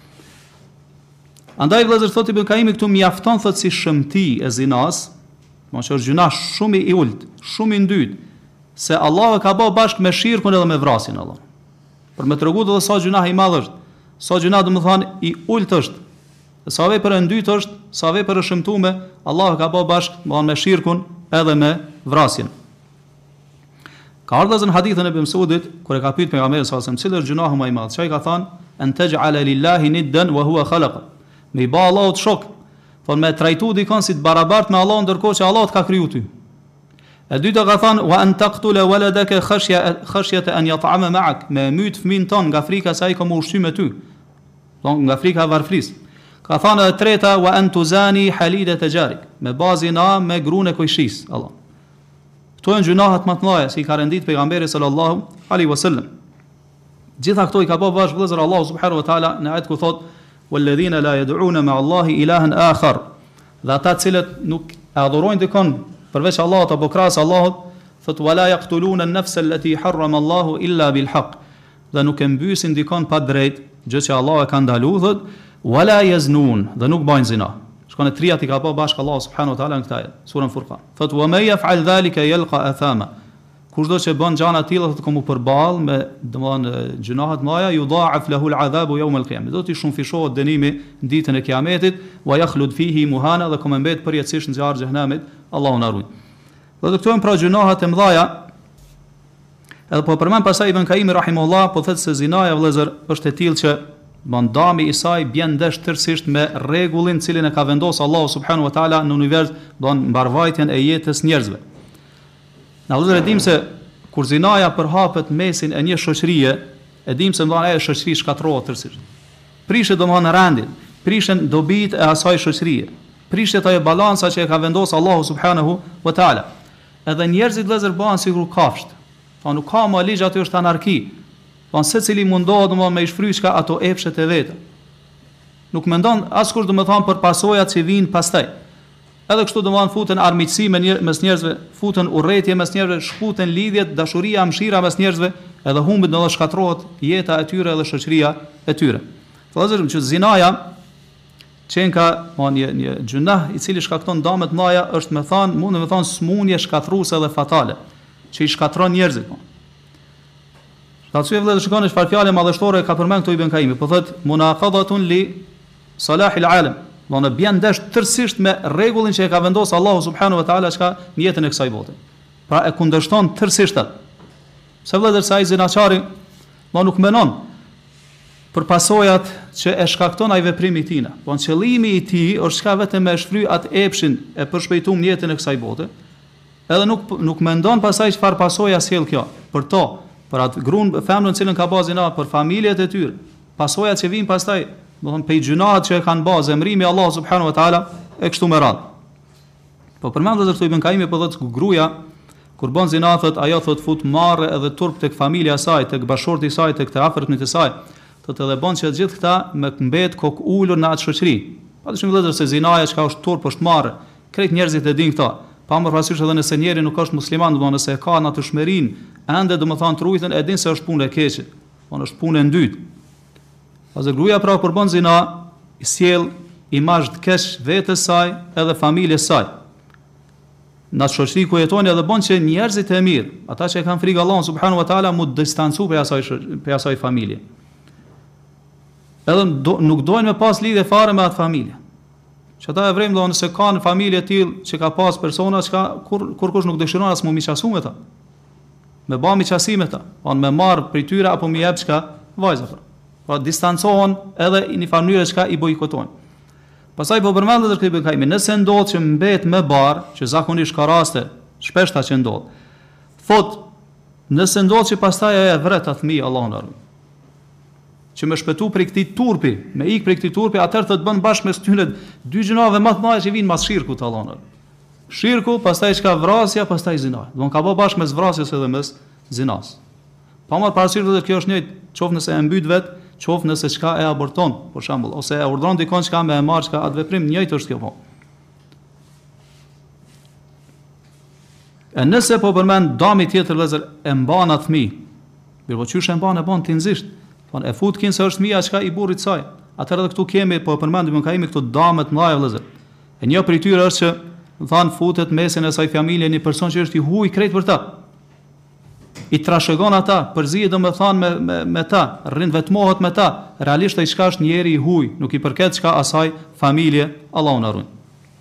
Andaj vëllezër thotë Ibn Kaimi këtu mjafton thotë si shëmti e zinas, mos është gjuna shumë i ult, shumë i ndyt, se Allah e ka bërë bashkë me shirkun edhe me vrasjen Allah. Për me tregu edhe sa gjuna i madh është, sa gjuna domethënë i ult është, sa vepër e ndyt është, sa vepër e shëmtuar, Allah e ka bërë bashkë me shirkun edhe me vrasjen. Ka ardhur në hadithën e Ibn Mas'udit, kur e ka pyet pejgamberin sallallahu alajhi wasallam, cili është gjunahu më i madh? Çai ka thënë: "An taj'ala lillahi niddan wa huwa khalaqa." Me i ba Allahut shok, thonë me trajtu dikon si të barabart me Allah, ndërkohë që Allah të ka kriju ty. E dyta ka thënë: "Wa an taqtula waladaka khashyata an yat'ama ma'ak." Me myt fëmin ton nga frika se ai ka më ushqy me ty. Don nga frika e varfris. Ka thënë e treta: "Wa an tuzani halidat jarik." Me bazina me gruën e kujshis, Allah. Këto janë gjunahet më të mëdha si ka rendit pejgamberi sallallahu alaihi wasallam. Gjitha këto i ka bërë bashkë vëllezër Allahu subhanahu wa taala në ajet ku thot: "Walladhina la yad'una ma'a Allahi ilahan akhar." Dhe ata të cilët nuk adhurojnë dikon përveç Allahut apo krahas Allahut, thot: "Wala yaqtuluna an-nafsa allati harrama Allahu illa bil haqq." Dhe nuk e mbysin dikon pa drejt, gjë që Allah e ka ndaluar, thot: "Wala yaznun." Dhe nuk bajnë zina. Shkon e tria ti ka bërë bashkë Allah subhanahu wa taala në këtë ajet, surën Furqan. Thot: "Wa may yaf'al dhalika yalqa athama." Kushdo që bën gjëra të tilla, thot komu përball me, domthonë, gjunahet mëdha, yudha'af lahu al-'adhabu yawm al-qiyamah. Do të shumë fishohet dënimi në ditën e Kiametit, wa yakhlud fihi muhana, dhe komo mbet përjetësisht në zjarr xhenemit, Allahu na ruaj. Do të këto janë pra gjunahet e mëdha. Edhe po përmend pasaj Ibn Kaimi rahimahullah, po thotë se zinaja vëllezër është e tillë që bandami i saj bjen ndesh tërësisht me rregullin cilin e ka vendosur Allahu subhanahu wa taala në univers, don mbarvajtjen e jetës njerëzve. Na vëllezër, e dim se kur zinaja përhapet mesin e një shoqërie, e dim se ndonë ajo shoqëri shkatërrohet tërësisht. Prishet domthonë rendin, prishen dobit e asaj shoqërie, prishet ajo balanca që e ka vendosur Allahu subhanahu wa taala. Edhe njerëzit vëllezër bëhen sikur kafsht. Po nuk ka më ligj, aty është anarki. Po secili mundohet domthonë me shfryçka ato epshet e veta. Nuk mendon askush domethënë për pasojat që vijnë pastaj. Edhe kështu domthonë futen armiqësi mes njerëzve, futen urrëtie mes njerëzve, shkuten lidhjet, dashuria, mëshira mes njerëzve, edhe humbet edhe shkatërrohet jeta e tyre edhe shoqëria e tyre. Vëllezër, që zinaja çenka një gjunah i cili shkakton dëme të mëdha, është me thënë, mund të thënë smundje shkatërruese dhe fatale, që i shkatërron njerëzit. Tatsoj vëllezër, shikoni çfarë fjalë madhështore ka përmend këtu Ibn Kaimi, po thotë munaqadatun li salahil alam. Do në bjen ndesh tërësisht me rregullin që e ka vendosur Allahu subhanahu wa taala çka në jetën e kësaj bote. Pra e kundërshton tërësisht atë. Se vëllezër, sa ai zinaçari nuk menon për pasojat që e shkakton ai veprimi i tij. Po qëllimi i tij është çka vetëm me shfry atë epshin e përshpejtuar në jetën e kësaj bote. Edhe nuk mendon pasaj çfarë pasoja sjell kjo. Për to, për atë gruan, femrën cilën ka bërë zina, për familjet e tyre. Pasojat që vijnë pastaj, do të thonë pe gjunahet që e kanë bërë, zemrimi i Allah subhanahu wa taala e kështu me radhë. Po përmend edhe këtu Ibn Kaimi, po thotë gruaja kur bën zina, thotë ajo thotë fut marrë edhe turp tek familja e saj, tek bashorti i saj, tek të afërmit të saj. Thotë edhe bën që të gjithë këta me mbet kok ulur në atë shoqëri. Patyshim vëllezër se zinaja çka është turp, është marrë. Krejt njerëzit e dinë këta. Pa më parasysh edhe nëse njeri nuk është musliman, do të thonë nëse e ka atë shmerin, ende do të thonë trujtën e din se është punë e keqe, po është punë e dytë. Pasi gruaja pra kur bën zina, i sjell imazh të keq vetes saj edhe familjes saj. Në shoqëri ku jetojnë edhe bën që njerëzit e mirë, ata që e kanë frikë Allahun subhanahu wa taala, mu distancu për asaj familje. Edhe nuk dojnë me pas lidhje fare me atë familje. Që ata e vrem do nëse kanë familje tillë që ka pas persona që kur kush nuk dëshiron as mu miqasu me ta. Me ba miqasi me ta, po me marr prej tyre apo më jep çka vajza. Pra distancohen edhe në një mënyrë çka i bojkotojnë. Pastaj po përmendet edhe këtë kajmi, nëse ndodh që mbet me barr, që zakonisht ka raste shpeshta që ndodh. Thot, nëse ndodh që pastaj ajo e vret atë fëmijë Allahun na ruaj. Që më shpëtu prej këtij turpi, me ik prej këtij turpi, atëherë të bën bashkë me këtyre dy gjinave më të mëdha që vinë pas shirkut Allahun. Shirku, pastaj çka vrasja, pastaj zina. Do ka bë bashkë mes vrasjes edhe mes zinas. Pa marr parasysh se kjo është një qoftë nëse e mbyt vet, qoftë nëse çka e aborton, për shembull, ose e urdhron dikon çka me e marr çka atë veprim, njëjtë është kjo po. E nëse po përmend dami tjetër vëllazër e mban atë fëmijë. Mirë, po çysh e mban tinzisht. Thon e fut kin se është fëmia çka i burrit saj. Atëherë edhe këtu kemi po përmendim kemi këtu dame të mëdha vëllazër. E një prej tyre është që thon futet mesin e saj familje një person që është i huaj krejt për ta. I trashëgon ata, përzihet domethënë me ta, rrin vetmohet me ta. Realisht ai çka është njeri i huaj, nuk i përket çka asaj familje, Allahu na ruaj.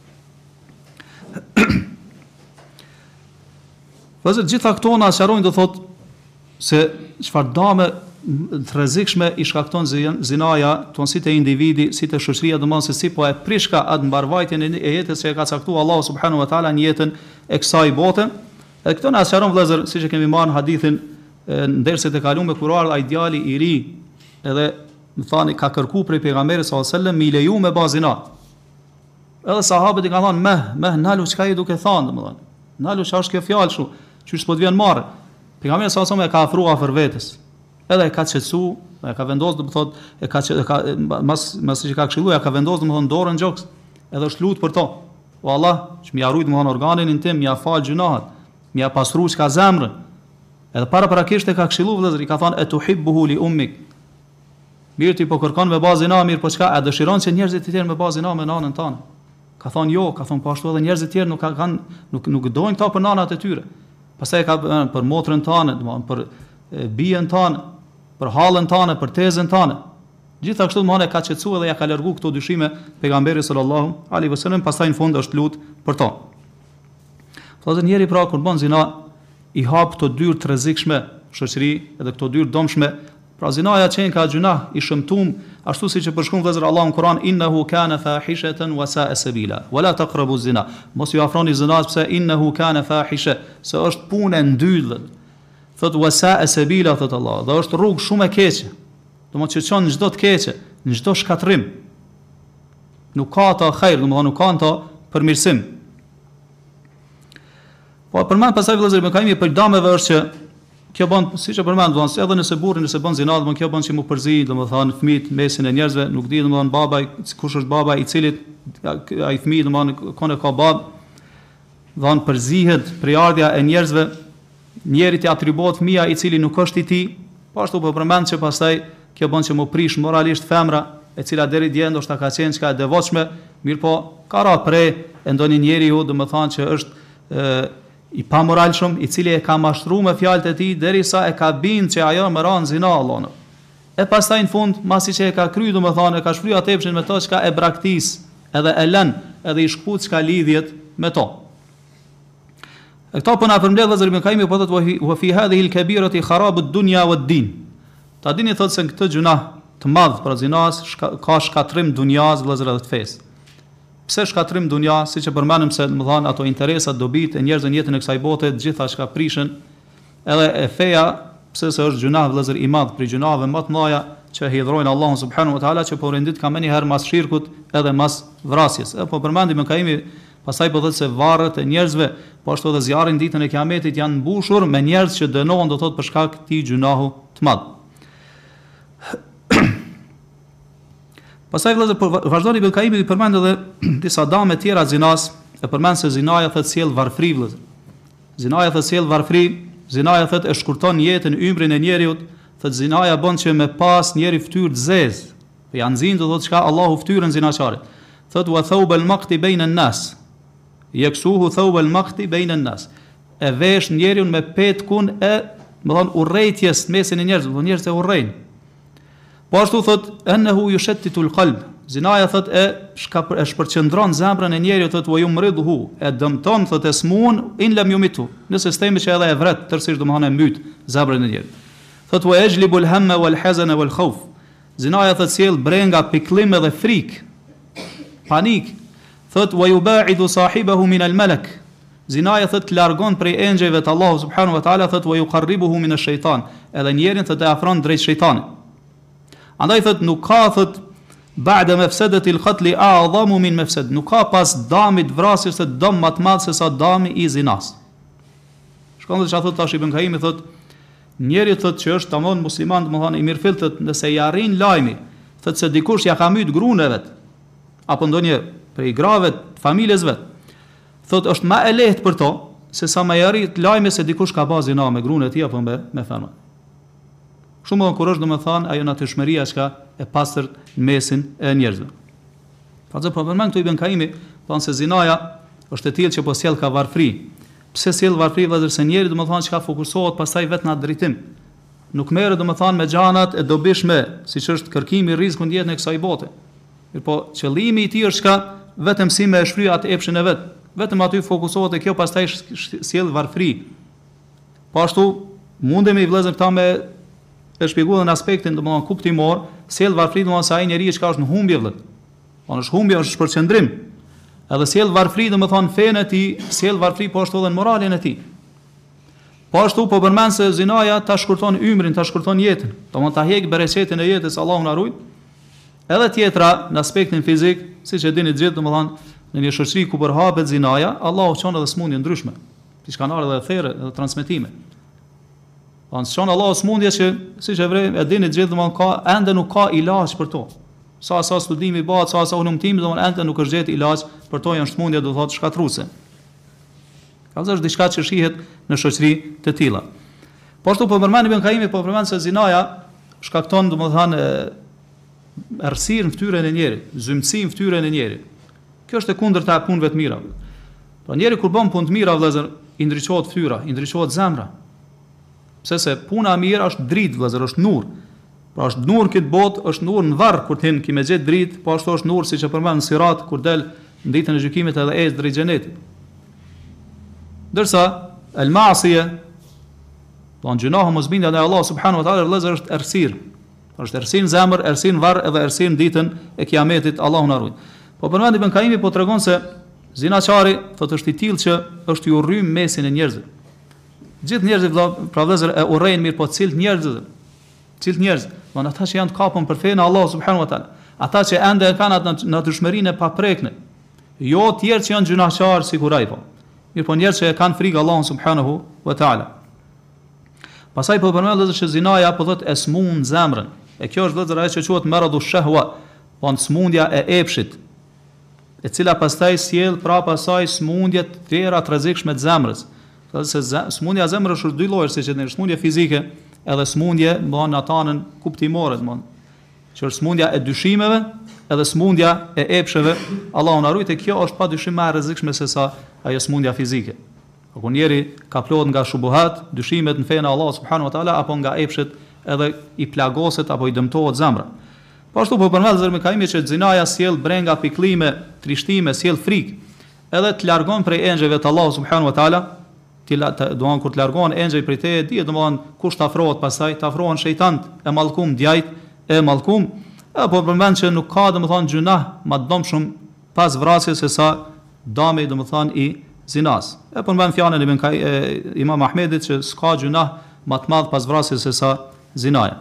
Vëllazër, gjitha këto na sqarojnë do thotë se çfarë dame të rrezikshme i shkakton zinaja, ton si te individi, si te shoqëria, domosë se si po e prishka atë mbarvajtjen e jetës që e ka caktuar Allahu subhanahu wa taala në jetën e kësaj bote. Edhe këto na sqaron vëllazër, siç e kemi marrë hadithin në derset e kaluara kur ardh ai djali i ri, edhe më thani ka kërku prej pejgamberit sallallahu alajhi wasallam mi leju me bazina. Edhe sahabët i kanë thënë me nalu çka i duke thënë domethënë. Nalu çfarë është kjo fjalë kështu, çu s'po të vjen marrë. Pejgamberi sallallahu alajhi wasallam e ka afruar afër vetes. Edhe e ka çetsu, e ka vendosur domethënë mas që ka këshilluar, ka vendosur domethënë dorën gjoks, edhe është lut për to. O Allah, që më harrojt domethënë organin tim, më fal gjunahat, më pasrua çka zemrën. Edhe paraprakisht e ka këshilluar vëllazër, i ka thënë etuhibbuhu li ummik. Mirë ti po kërkon me bazë na mirë, po çka e dëshiron se njerëzit të tjerë me bazë na me nanën tonë. Ka thonë jo, ka thonë po ashtu edhe njerëzit të tjerë nuk dojnë këta për nanat e tyre. Pastaj ka për motrën tonë, domethënë për bijën tonë, për hallën tonë, për tezën tonë. Gjithashtu kështu domethënë ka qetësuar dhe ja ka largu këto dyshime pejgamberi sallallahu alaihi wasallam, pastaj në fund është lut për to. Thotë njëri pra kur bën zina i hap këto dyrë të rrezikshme shoqëri, edhe këto dyrë domshme. Pra zinaja që ka gjunah i shëmtum, ashtu siç e përshkruan vëllezër Allahu në Kur'an, innahu kana fahishatan wa sa'a sabila, wala taqrabu zina. Mos ju afroni zinat pse innahu kana fahisha, se është punë ndyllë. Thot wa sa'a sabila, thot Allah, dhe është rrugë shumë e keqe. Domethënë që çon në çdo të keqe, në çdo shkatrim. Nuk ka ta hajër, domethënë nuk ka ta përmirësim. Po përmend pasaj vëllezër më kemi për dameve është që kjo bën siç e përmend domosë edhe nëse burri nëse bën zinat, domosë kjo bën që mu përzi, domethënë fëmijët mesin e njerëzve, nuk di domethënë baba kush është baba i cilit ai fëmijë domethënë kanë ka bab, domethënë përzihet për ardha e njerëzve, njëri të atribuohet fëmia i cili nuk është i tij, po ashtu po përmend që pastaj kjo bën që mu prish moralisht femra e cila deri dje ndoshta ka qenë çka e devotshme, mirë po ka ra pre e ndonjë njeriu domethënë që është i pamoralshëm, i cili e ka mashtruar me fjalët e tij derisa e ka bind që ajo më ran zina Allahun. E pastaj në fund, masi që e ka kryer domethënë e ka shfryer atepshin me to çka e braktis, edhe e lën, edhe i shkput çka lidhjet me to. E këto po na përmbledh vëllezër me kaimi po thotë wa fi hadhihi al-kabirati kharabu ad-dunya wad-din. Ta dini thotë se këtë gjuna të madh për zinas ka shkatrim dunjas vëllezër edhe të fesë. Pse shkatrim dunja, siç e përmendëm se domethënë ato interesat, dobit e njerëzve në jetën e kësaj bote, të gjitha çka prishën, edhe e feja, pse se është gjuna vëllezër i madh për gjunave më të mëdha që hidhrojnë Allahun subhanahu wa taala, që po rendit ka më një herë mas shirkut edhe mas vrasjes. E po përmendim me kaimi, pastaj po thotë se varret e njerëzve, po ashtu edhe zjarri ditën e Kiametit janë mbushur me njerëz që dënohen do thotë për shkak të këtij gjunahu të madh. Pastaj vëllezër vazhdoni Ibn Kaimi i përmend edhe disa dame të tjera zinas, e përmend se zinaja thot sjell varfri vëllazër. Zinaja thot sjell varfri, zinaja thot e shkurton jetën, ymrin e njeriu, thot zinaja bën që me pas njeri fytyrë të zezë. Po janë zinë do thot çka Allahu fytyrën zinaçarit. Thot wa thawbal maqti bayna an-nas. Yaksuhu thawbal maqti bayna an-nas. E vesh njeriu me petkun e, më thon, urrëties mesin e njerëzve, njerëzit e urrejnë. Po ashtu thot enhu yushattitu al-qalb. Zinaja thot e shpërqendron zemrën e njeriu, thot wa yumridhu, e dëmton, thot e smun in lam yumitu. Nëse stemi që edhe e vret tërësisht domethënë e mbyt zemrën e njeriu. Thot wa yajlibu al-hamma wal-hazana wal-khawf. Zinaja thot sjell brenga, pikëllim dhe frikë, panik. Thot wa yubaidu sahibahu min al-malak. Zinaja thot largon prej engjëjve të Allahu subhanahu wa taala, thot wa yuqarribuhu min ash-shaytan. Edhe njerin thot e afron drejt shejtanit. Andaj thot nuk ka thot ba'da mafsadati al-qatl a'zamu min mafsad. Nuk ka pas damit vrasjes të dëm më të madh se sa dami i zinas. Shkon dhe çfarë thot tash Ibn Kaimi, thot njeriu thot që është tamam musliman, domethënë i mirëfill, thot nëse i arrin lajmi, thot se dikush ja ka myt gruan e vet, apo ndonjë prej grave të familjes vet, thot është më e lehtë për to se sa më i arrit lajmi se dikush ka bërë zinë me gruan e tij apo me femën. Shumë më kur është domethënë ajo natyrshmëria që e pastërt në mesin e njerëzve. Pastaj po përmend këtu Ibn Kaimi, thonë se zinaja është e tillë që po sjell ka varfri. Pse sjell varfri vëllazër, se njeriu domethënë çka fokusohet pastaj vetëm në atë drejtim. Nuk merret domethënë me gjanat e dobishme, siç është kërkimi i rrezikut në jetën e kësaj bote. Mirpo qëllimi i tij është çka vetëm si me shfryj atë epshin e vet. Vetëm aty fokusohet e kjo pastaj sjell varfri. Po ashtu mundemi vëllazër këta me e shpjeguar në aspektin domethënë kuptimor, sjell varfri domethënë se ai njeriu që është në humbje vëllazër. Po është humbje, është shpërqendrim. Edhe sjell varfri domethënë fenë e tij, sjell varfri po ashtu edhe në moralin e tij. Po ashtu po përmend se zinaja ta shkurton ymrin, ta shkurton jetën. Domethënë ta heq bereqetin e jetës, Allahu na ruaj. Edhe tjetra në aspektin fizik, siç e dini gjithë domethënë në një shoqëri ku përhapet zinaja, Allahu çon edhe smundje ndryshme. Siç kanë ardhur edhe therrë, edhe transmetime. Anë shon Allah smundje që siç e vrej, e dini gjithë domethënë ka ende nuk ka ilaç për to. Sa studimi bëhet, sa hulumtimi, domethënë ende nuk është gjetë ilaç për to, janë smundje do thotë shkatruese. Ka është diçka që shihet në shoqëri të tilla. Po ashtu po përmend Ibn Kaimi, po përmend se zinaja shkakton domethënë errësirë në fytyrën e njerit, zymtësi në fytyrën e njerit. Kjo është e kundërta e punëve të mira. Pra njeriu kur bën punë të mira vëllazër, i ndriçohet fytyra, i ndriçohet zemra. Pse se puna e mirë është dritë vëllazër, është nur. Pra është nur këtë botë, është nur në varr kur tin kimë gjet dritë, po ashtu është nur siç e përmend në Sirat kur del në ditën e gjykimit edhe ecë drejt xhenetit. Ndërsa el-ma'siyah, don gjunohu mosbindja ndaj Allah subhanahu wa taala vëllazër është errësirë. Është errësirë në zemër, errësirë në varr edhe errësirë në ditën e Kiametit, Allahu na ruaj. Po përmend Ibn Kaimi po tregon se zinaçari thotë është i tillë që është i urrym mesin e njerëzve. Gjithë njerëzit pra vëllezër e urrejnë mirë, po cilët njerëz, von ata që janë të kapur për fenë Allah subhanahu wa taala, ata që ende kanë atë natyrshmërinë e paprekne, jo të tjerë që janë gjunaqar sikur ai po. Mirë po njerëz që kanë frikë Allahun subhanahu wa taala. Pastaj po përmend vëllezër që zinaja po thotë e smund zemrën. E kjo është vëllezër ajo që quhet maradu shahwa, po smundja e epshit, e cila pastaj sjell prapa saj smundje të tjera të rrezikshme të zemrës. Se smundja e zemrës është dy lloje, siç e thënë, smundje fizike edhe smundje në anën kuptimore, që është smundja e dyshimeve edhe smundja e epsheve. Allahu na ruaj, kjo është padyshim më e rrezikshme se sa ajo smundja fizike. Kur njeri ka plot nga shubuhat, dyshimet në fenë Allah subhanahu wa taala apo nga epshet, edhe i plagoset apo i dëmtohet zemra. Po ashtu po përmend Ibn Kaimi që zinaja sjell brenga, pikëllime, trishtime, sjell frikë, edhe të largon prej engjëve të Allah subhanahu wa taala. Doan kur të largohen engjëj prej teje, dihet domthon kush të afrohet pastaj, të afrohen shejtant e mallkum, djajt e mallkum. Apo përmend që nuk ka domthon gjunah më të dëmshëm pas vrasjes se sa dami domthon i zinas. E përmend fjalën e Imam Ahmedit që s'ka gjunah më të madh pas vrasjes se sa zinaja.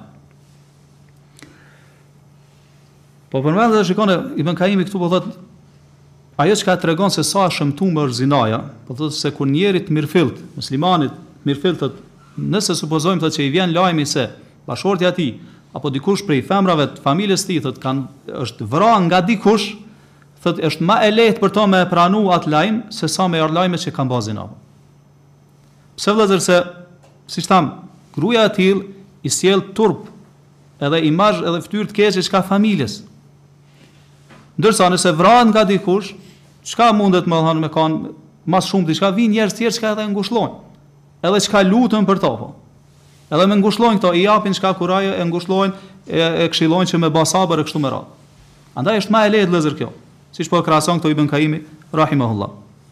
Po përmend edhe shikoni Ibn Kaimi këtu po thotë ajo që ka tregon se sa shëmtuar është zinaja, po thotë se kur njeri të mirëfillt, muslimanit mirëfillt, nëse supozojmë thotë që i vjen lajmi se bashortja e tij apo dikush prej femrave të familjes së tij thotë është vrarë nga dikush, thot është më e lehtë për to me e pranu atë lajm se sa me ardh lajmet që kanë bazë zinave. Pse vëllazër se siç tham, gruaja e tillë i sjell turp edhe imazh edhe fytyrë të keqe çka familjes. Ndërsa nëse vrahet nga dikush, çka mundet më thonë me kanë mas shumë diçka vin njerëz tjerë çka edhe ngushllojnë. Edhe çka lutën për to po. Edhe me ngushllojnë këto, i japin çka kuraje, e ngushllojnë, e këshillojnë që me basabër e kështu me radhë. Andaj është më e lehtë vëllazër kjo. Siç po krahason këto Ibn Kaimi rahimahullah.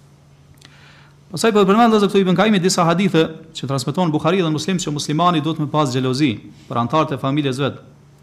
Pastaj po përmend vëllazër këto Ibn Kaimi disa hadithe që transmeton Buhariu dhe Muslim që muslimani duhet me pas xhelozi për anëtarët e familjes vet.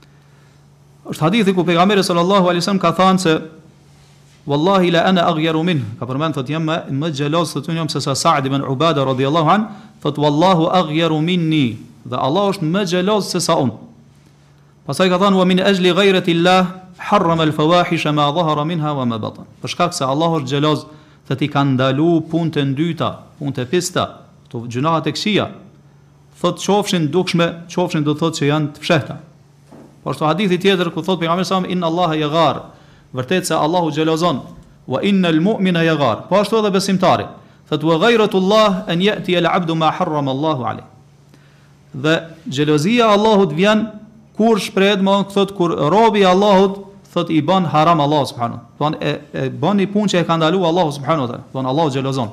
Është hadithi ku pejgamberi sallallahu alaihi wasallam ka thënë se wallahi la ana aghyaru min, ka përmend thotë jam më xheloz se unë jam se sa Sa'd ibn Ubada radhiyallahu an, thotë wallahu aghyaru minni, dhe Allah është më xheloz se sa unë. Pastaj ka thënë wa min ajli ghayrati Allah harrama al-fawahisha ma dhahara minha wa ma batan. Për shkak se Allah është xheloz, thotë i ka ndalu punët e ndyta, punët e pista, to gjunahet e këqija. Thotë qofshin dukshme, qofshin do thotë që janë të fshehta. Po ashtu hadithi tjetër ku thotë pejgamberi sallallahu alaihi wasallam inna Allaha yaghar, vërtet se Allahu xhelozon, wa innal mu'mina yaghar. Po ashtu edhe besimtari. Thotë wa ghayratullah an yati al-'abdu ma harrama Allahu alayh. Dhe xhelozia e Allahut vjen kur shprehet, më thotë kur robi i Allahut thotë i bën haram Allah subhanahu. Don e bën një punë që e ka ndaluar Allahu subhanahu wa taala. Don Allahu xhelozon.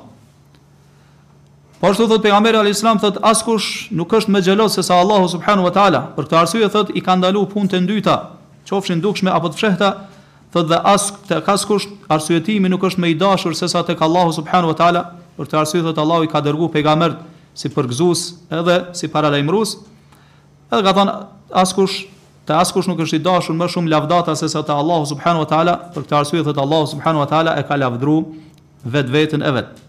Po ashtu thotë pejgamberi alayhis salam thotë askush nuk është më xheloz se sa Allahu subhanahu wa taala. Për këtë arsye thotë i ka ndaluar punët e ndyta, qofshin dukshme apo të fshehta, thotë dhe askush arsyetimi nuk është më i dashur se sa tek Allahu subhanahu wa taala. Për këtë arsye thotë Allahu i ka dërguar pejgambert si përgëzues edhe si paralajmërues. Edhe ka thënë askush nuk është i dashur më shumë lavdata se sa te Allahu subhanahu wa taala. Për këtë arsye thotë Allahu subhanahu wa taala e ka lavdruar vetveten e vet.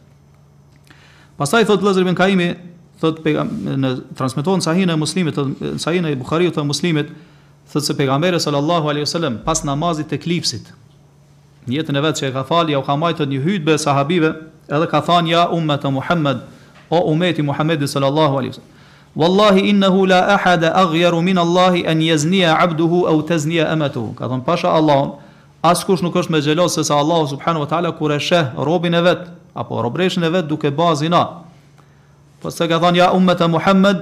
Pastaj thot Vëllazër ibn Kaimi, thot në transmeton sahihin e Muslimit, sahihin e Buhariut dhe Muslimit, thot se pejgamberi sallallahu alaihi wasallam pas namazit të eklipsit, në jetën e vet që e ka falë, ja u ka marrë një hutbë sahabive, edhe ka thënë ja ummet e Muhammed, o ummeti Muhammedi sallallahu alaihi wasallam. Wallahi innahu la ahada aghyaru min Allahi an yazniya 'abduhu aw tazniya amatuhu. Ka thënë pasha Allahun, askush nuk është më xheloz se sa Allahu subhanahu wa taala kur e sheh robin e vet apo robreshën e vet duke bërë zina. Pastaj ka thënë ja ummet e Muhammed,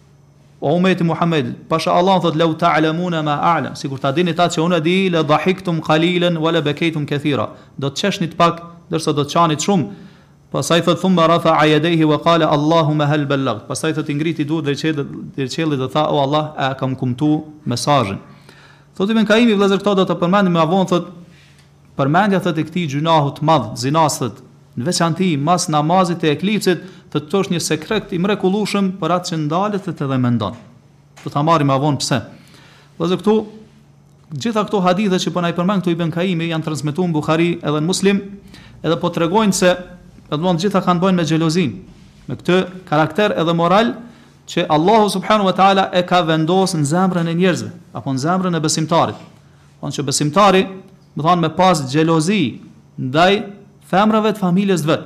o ummeti Muhammed, pasha Allah thot law ta'lamuna ma a'lam, sikur ta dini ta që unë di la dhahiktum qalilan wala bakaytum kathira, do të çeshnit pak ndërsa do të qanit shumë. Pastaj thot thumma rafa'a yadayhi wa qala Allahumma hal ballagh. Pastaj thot i ngriti duart drejt qiellit dhe tha o Allah, a kam kumtu mesazhin. Thot Ibn Kaimi vëllazër këto do të përmendim më avon, thot përmendja thot e këtij gjunahu të madh, zinas thot, në veçanti mas namazit të eklipsit, thot këto është një sekret i mrekullueshëm për atë që ndalet edhe mendon. Do ta marrim më avon pse. Vëllazër këtu gjitha këto hadithe që po na i përmend këtu Ibn Kaimi janë transmetuar në Buhari edhe në Muslim, edhe po tregojnë se domthonë gjitha kanë bënë me xhelozin, me këtë karakter edhe moral që Allahu subhanahu wa taala e ka vendosur në zemrën e njerëzve, apo në zemrën e besimtarit. Thonë që besimtari, do thonë me pas xhelozi ndaj femrave të familjes vet.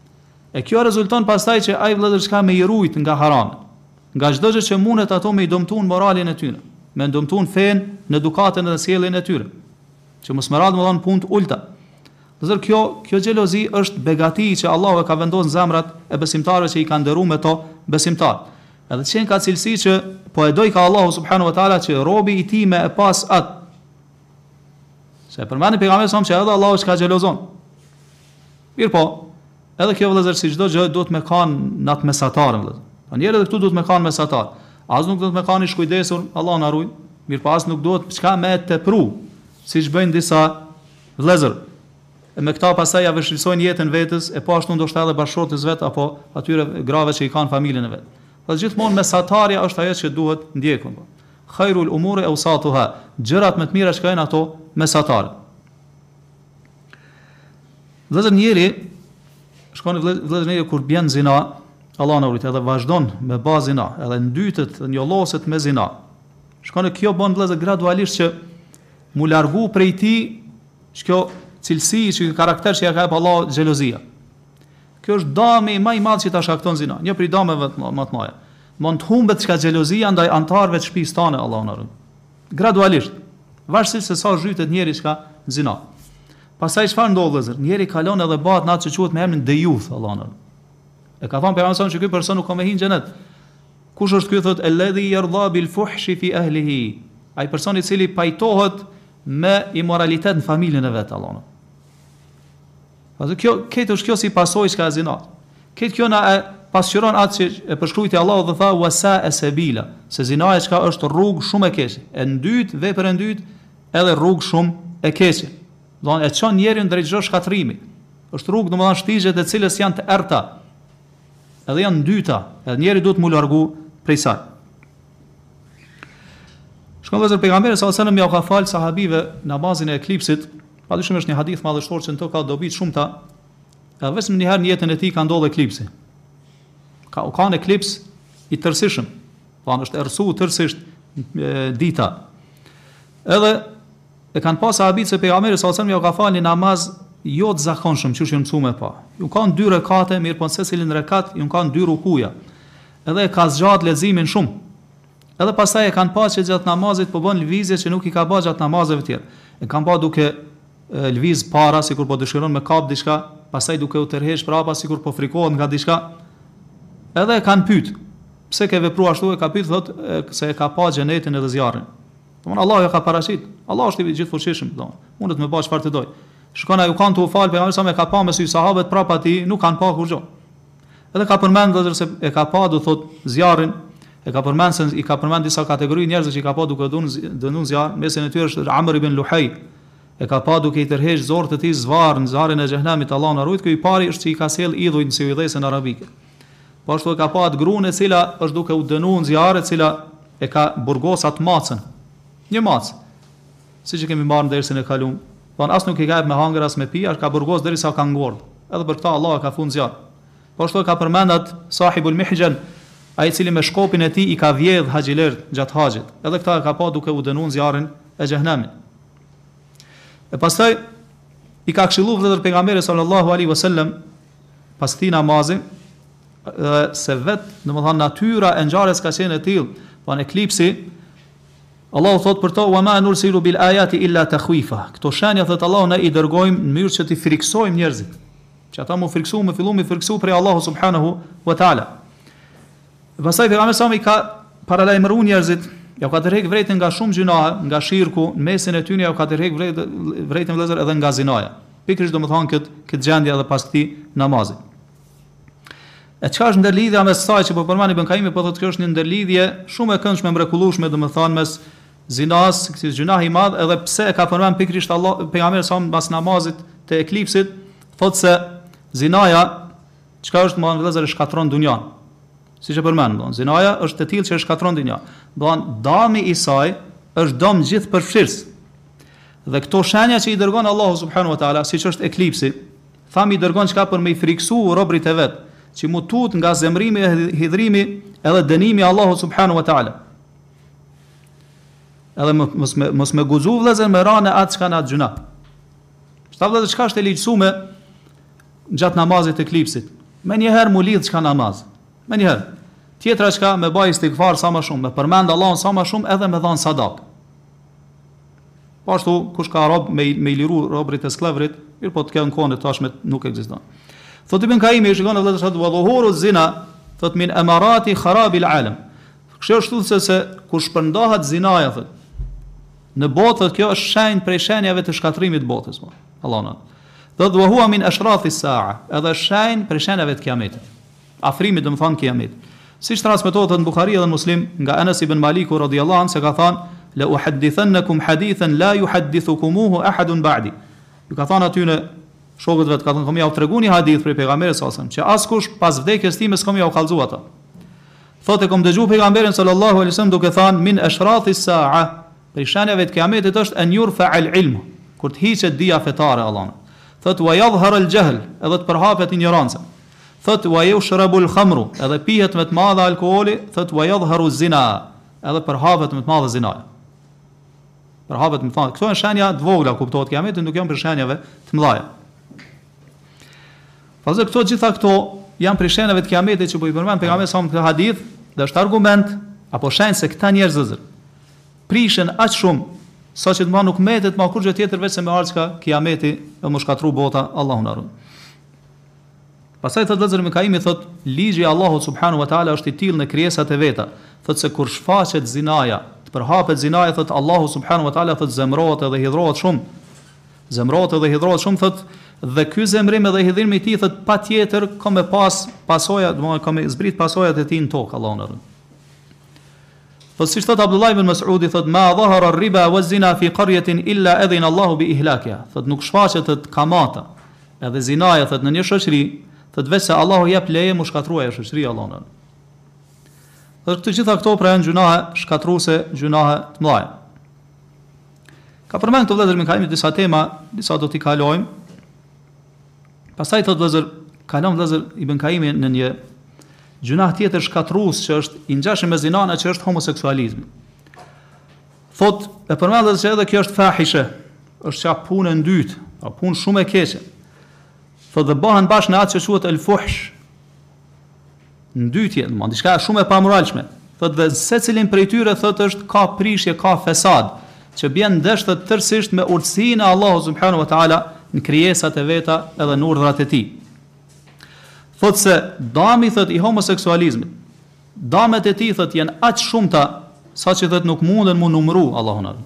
E kjo rezulton pastaj që ai vëllezër çka me i rujt nga harami, nga çdo gjë që mundet ato me i dëmtuar moralin e tyre, me dëmtuar fen në edukatën dhe sjelljen e tyre, që mos më radh më dhon punë ulta. Dozë kjo xhelozi është begati që Allahu e ka vendosur në zemrat e besimtarëve që i kanë dhëruar me to besimtar. Edhe qenë ka cilësi që po e doj ka Allahu subhanahu wa taala që robi i tij me e pas atë. Se përmendni pejgamberi sa që edhe Allahu s'ka xhelozon. Mirë po, edhe kjo vëllazër si çdo gjë duhet me kanë nat mesatar vëllazër. Po njerëzit këtu duhet me kanë mesatar. As nuk duhet me kanë i shkujdesur, Allah na ruaj. Mirë po as nuk duhet çka me tepru, siç bëjnë disa vëllazër. E me këta pastaj ja vështirësojnë jetën vetes, e po ashtu ndoshta edhe bashkëshortës vet apo atyre grave që i kanë familjen e vet. Po gjithmonë mesatarja është ajo që duhet ndjekur. Khairul umuri awsatuha, gjërat më të mira që kanë ato mesatare. Vëllezër njëri shkon vëllezër kur bën zina, Allah na urit edhe vazhdon me bazë zina, edhe ndytet njolloset me zina. Shkon kjo bën vëllezër gradualisht që mu largu prej tij kjo cilësi që karakter që ja ka Allah xhelozia. Kjo është dami më i madh që ta shkakton zina. Një prej dameve më të mëdha. Mund të humbet çka xhelozia ndaj antarëve të shtëpisë tane, Allahu na ruaj. Gradualisht, varësisht se sa zhytet njëri çka zina. Pastaj çfarë ndodh vëllazër? Njeri kalon edhe bëhet natë që quhet me emrin Deyuth, Allahu. E ka thënë pejgamberi që ky person nuk ka me hinë xhenet. Kush është ky? Thot alladhi yardha bil fuhshi fi ahlihi. Ai person i cili pajtohet me imoralitet në familjen e vet, Allahu. Pasi këtë është kjo si pasojë që ka zinat. Këtë kjo na pasqyron atë që e përshkruajti Allahu dhe tha wasa sabila, se zinaja çka është rrugë shumë e keqe. E dytë, vepra e dytë, edhe rrugë shumë e keqe. Do të çon njerin drejt çdo shkatrimi. Është rrugë domethënë shtigjet e cilës janë të errta. Edhe janë ndyta, edhe njeri duhet mu largu prej saj. Shkon vëzër pejgamberi sallallahu alajhi wasallam ja ka fal sahabive namazin e eklipsit, padyshim është një hadith madhështor që në to ka dobi shumëta. Edhe vetëm një herë në jetën e tij ka ndodhur eklipsi. Ka një eklips i tërësishëm. Pra është errësu tërësisht dita. Edhe e kanë pas sahabit se pejgamberi sallallahu alajhi wasallam ja ka falë namaz jo të zakonshëm, çu që mësuam pa. Ju kanë 2 rekate, mirë po në secilin rekat ju kanë 2 rukuja. Edhe ka zgjat leximin shumë. Edhe pastaj e kanë pasur që gjatë namazit po bën lëvizje që nuk i ka bërë gjatë namazeve të tjera. E kanë bërë duke lëviz para sikur po dëshiron me kap diçka, pastaj duke u tërheq prapa sikur po frikohet nga diçka. Edhe e kanë pyet, pse ke vepruar ashtu? E ka pyet thotë se e ka pa xhenetin edhe zjarrin. Domthon Allahu e ka paraqit. Allahu është i gjithfuqishëm, domthon. Mundet me bëj çfarë të doj. Shkon ai u kanë të u fal pejgamberi sa me ka pa me sy sahabët prapa ti, nuk kanë pa kur gjë. Edhe ka përmend se e ka pa do thot zjarrin, e ka përmend se i ka përmend disa kategori njerëz që i ka pa duke dënuar zjarr, mesin e tyre është Amr ibn Luhay. E ka pa duke i tërheq zorët e tij zvarr në zjarrin e xhenemit, Allahu na ruajt. Ky i pari është që i ka sjell idhujt në civilizën arabike. Po ashtu e ka pa atë gruën e cila është duke u dënuar në zjarr, e cila e ka burgosat macën. Një macë. Siç e kemi marrë në dersin e kaluar. Po as nuk i ka me hangër as me pi, as ka burgos derisa ka ngordh. Edhe për këtë Allah e ka fund zjarr. Po ashtu e ka përmendat sahibul mihjan, ai i cili me shkopin e tij i ka vjedh haxhiler gjatë haxhit. Edhe këtë e ka pa duke u dënuar zjarrin e xhenemit. E pastaj i ka këshilluar vetë pejgamberi sallallahu alaihi wasallam pas këtij namazi se vetë domethënë natyra e ngjarjes ka qenë e tillë, po në eklipsi Allahu thot për to wa ma nursilu bil ayati illa takhwifa. Këto shenja thot Allahu ne i dërgojmë në mënyrë që t'i friksojmë njerëzit. Që ata mu friksu, me fillu me friksu prej Allahu subhanahu wa taala. Pastaj pejgamberi sa i ka paralajmëruar njerëzit, ja ka tërheq vërejtën nga shumë gjunahe, nga shirku, në mesin e tyre ja ka tërheq vërejtën vëllezër edhe nga zinaja. Pikërisht domethënë këtë gjendje edhe pas këtij namazi. E çka është ndërlidhja mes saj që po përmani Ibn Kaimi, po thotë kjo është një ndërlidhje shumë e këndshme, mrekullueshme, domethënë mes zinas, si gjunah i madh, edhe pse e ka përmend pikërisht Allah pejgamberi sa pas namazit të eklipsit, thotë se zinaja çka është më vëllezër e shkatron dunjan. Siç e përmend, zinaja është e tillë që e shkatron dunjan. Dami i saj është dom gjithëpërfshirës. Dhe këto shenja që i dërgon Allahu subhanahu wa taala, siç është eklipsi, thamë i dërgon çka për me i friksu robrit e vet, që mu tut nga zemrimi e hidhrimi edhe dënimi Allahu subhanahu wa taala. Edhe mos me guxu vëllezër me ranë atë çka na gjuna. Sta vëllezër çka është e ligjsuar gjatë namazit të eklipsit. Me njëherë mu lidh çka namaz. Me njëherë. Tjetra çka me baj istighfar sa më shumë, me përmend Allahun sa më shumë, edhe me dhën sadak. Po ashtu kush ka rob me i liru robrit e sklavrit, mirë po të kanë kohën e tashme nuk ekziston. Thot Ibn Kaimi, shikon vëllezër sa dhuhuru zina, thot min amarati kharabil alam. Kështu është se kur shpërndahet zinaja thot, në botë thot, kjo është shenjë prej shenjave të shkatrimit të botës. Allahu na. Thot wa huwa min ashratis sa'a, edhe shenjë prej shenjave të kiametit. Afrimit domethënë kiamit. Siç transmetohet në Buhari dhe në Muslim nga Anas ibn Maliku radhiyallahu anhu se ka thënë la uhaddithannakum hadithan la yuhaddithukumuhu ahadun ba'di. Ju ka thënë aty në shokët vet, ka thënë kam ja u treguni hadith për pejgamberin sallallahu alajhi wasallam, që askush pas vdekjes time s'kam ja u kallzu ata. Thotë kom dëgju pejgamberin sallallahu alajhi wasallam duke thënë min ashratis sa'a, për shenjave të kiametit është an yurfa al ilm, kur të hiqet dia fetare Allahun. Thotë wa yadhhar al jahl, edhe të përhapet ignoranca. Thotë wa yushrabu al khamru, edhe pihet me të madhe alkooli, thotë wa yadhharu zina, edhe përhapet me të madhe zinaja. Përhapet me të madhe. Këto janë shenja të vogla kuptohet kiametit, nuk janë për shenjave të mëdha. Pasi këto gjitha këto janë për shenjave të kiametit që po i përmend pejgamberi sa në hadith, dhe është argument apo shenjë se këta njerëz prishen aq shumë saqë të nuk mbetet më kurrë tjetër veç se me ardhka kiameti e më shkatru bota, Allahu na ruaj. Pastaj thot Ibn Kaimi thot ligji i Allahut subhanahu wa taala është i tillë në krijesat e veta. Thot se kur shfaqet zinaja, të përhapet zinaja, thot Allahu subhanahu wa taala thot zemrohet edhe hidhrohet shumë. Zemrohet edhe hidhrohet shumë, thot, dhe ky zemrim edhe hidhrimi i tij thot patjetër ka me pas pasoja, domethënë ka me zbrit pasojat e tij në tokë, Allahu na ruaj. Thot si thot Abdullah ibn Mas'udi thot ma dhahara ar-riba wa zina fi qaryatin illa adhina Allahu bi ihlakiha. Thot nuk shfaqet thot kamata edhe zinaja thot në një shoqëri, thot vetë Allahu jep leje mu shkatruaj shoqëria Allahu na. Thot të gjitha këto pra janë gjunahe shkatruese, gjunahe të mëdha. Ka përmend këto vëllezër me Kaimi disa tema, disa do t'i kalojmë. Pastaj thot vëllezër, kalon vëllezër Ibn Kaimi në një gjunah tjetër shkatrues që është i ngjashëm me zinën, që është homoseksualizmi. Thot e përmend se edhe kjo është fahishe, është çka punë e dytë, apo punë shumë e keqe. Thot dhe bëhen bashkë në atë që quhet el-fuhsh. Ndytje, domethënë diçka shumë e pamoralshme. Thot dhe secilin prej tyre thot është ka prishje, ka fesad, që bjen ndesh thot tërësisht me urtësinë e Allahut subhanahu wa taala në krijesat e veta edhe në urdhrat e tij. Thot se dami thot i homoseksualizmit, damet e tij thot janë aq shumëta saqë thot nuk munden mu numëru Allahun na.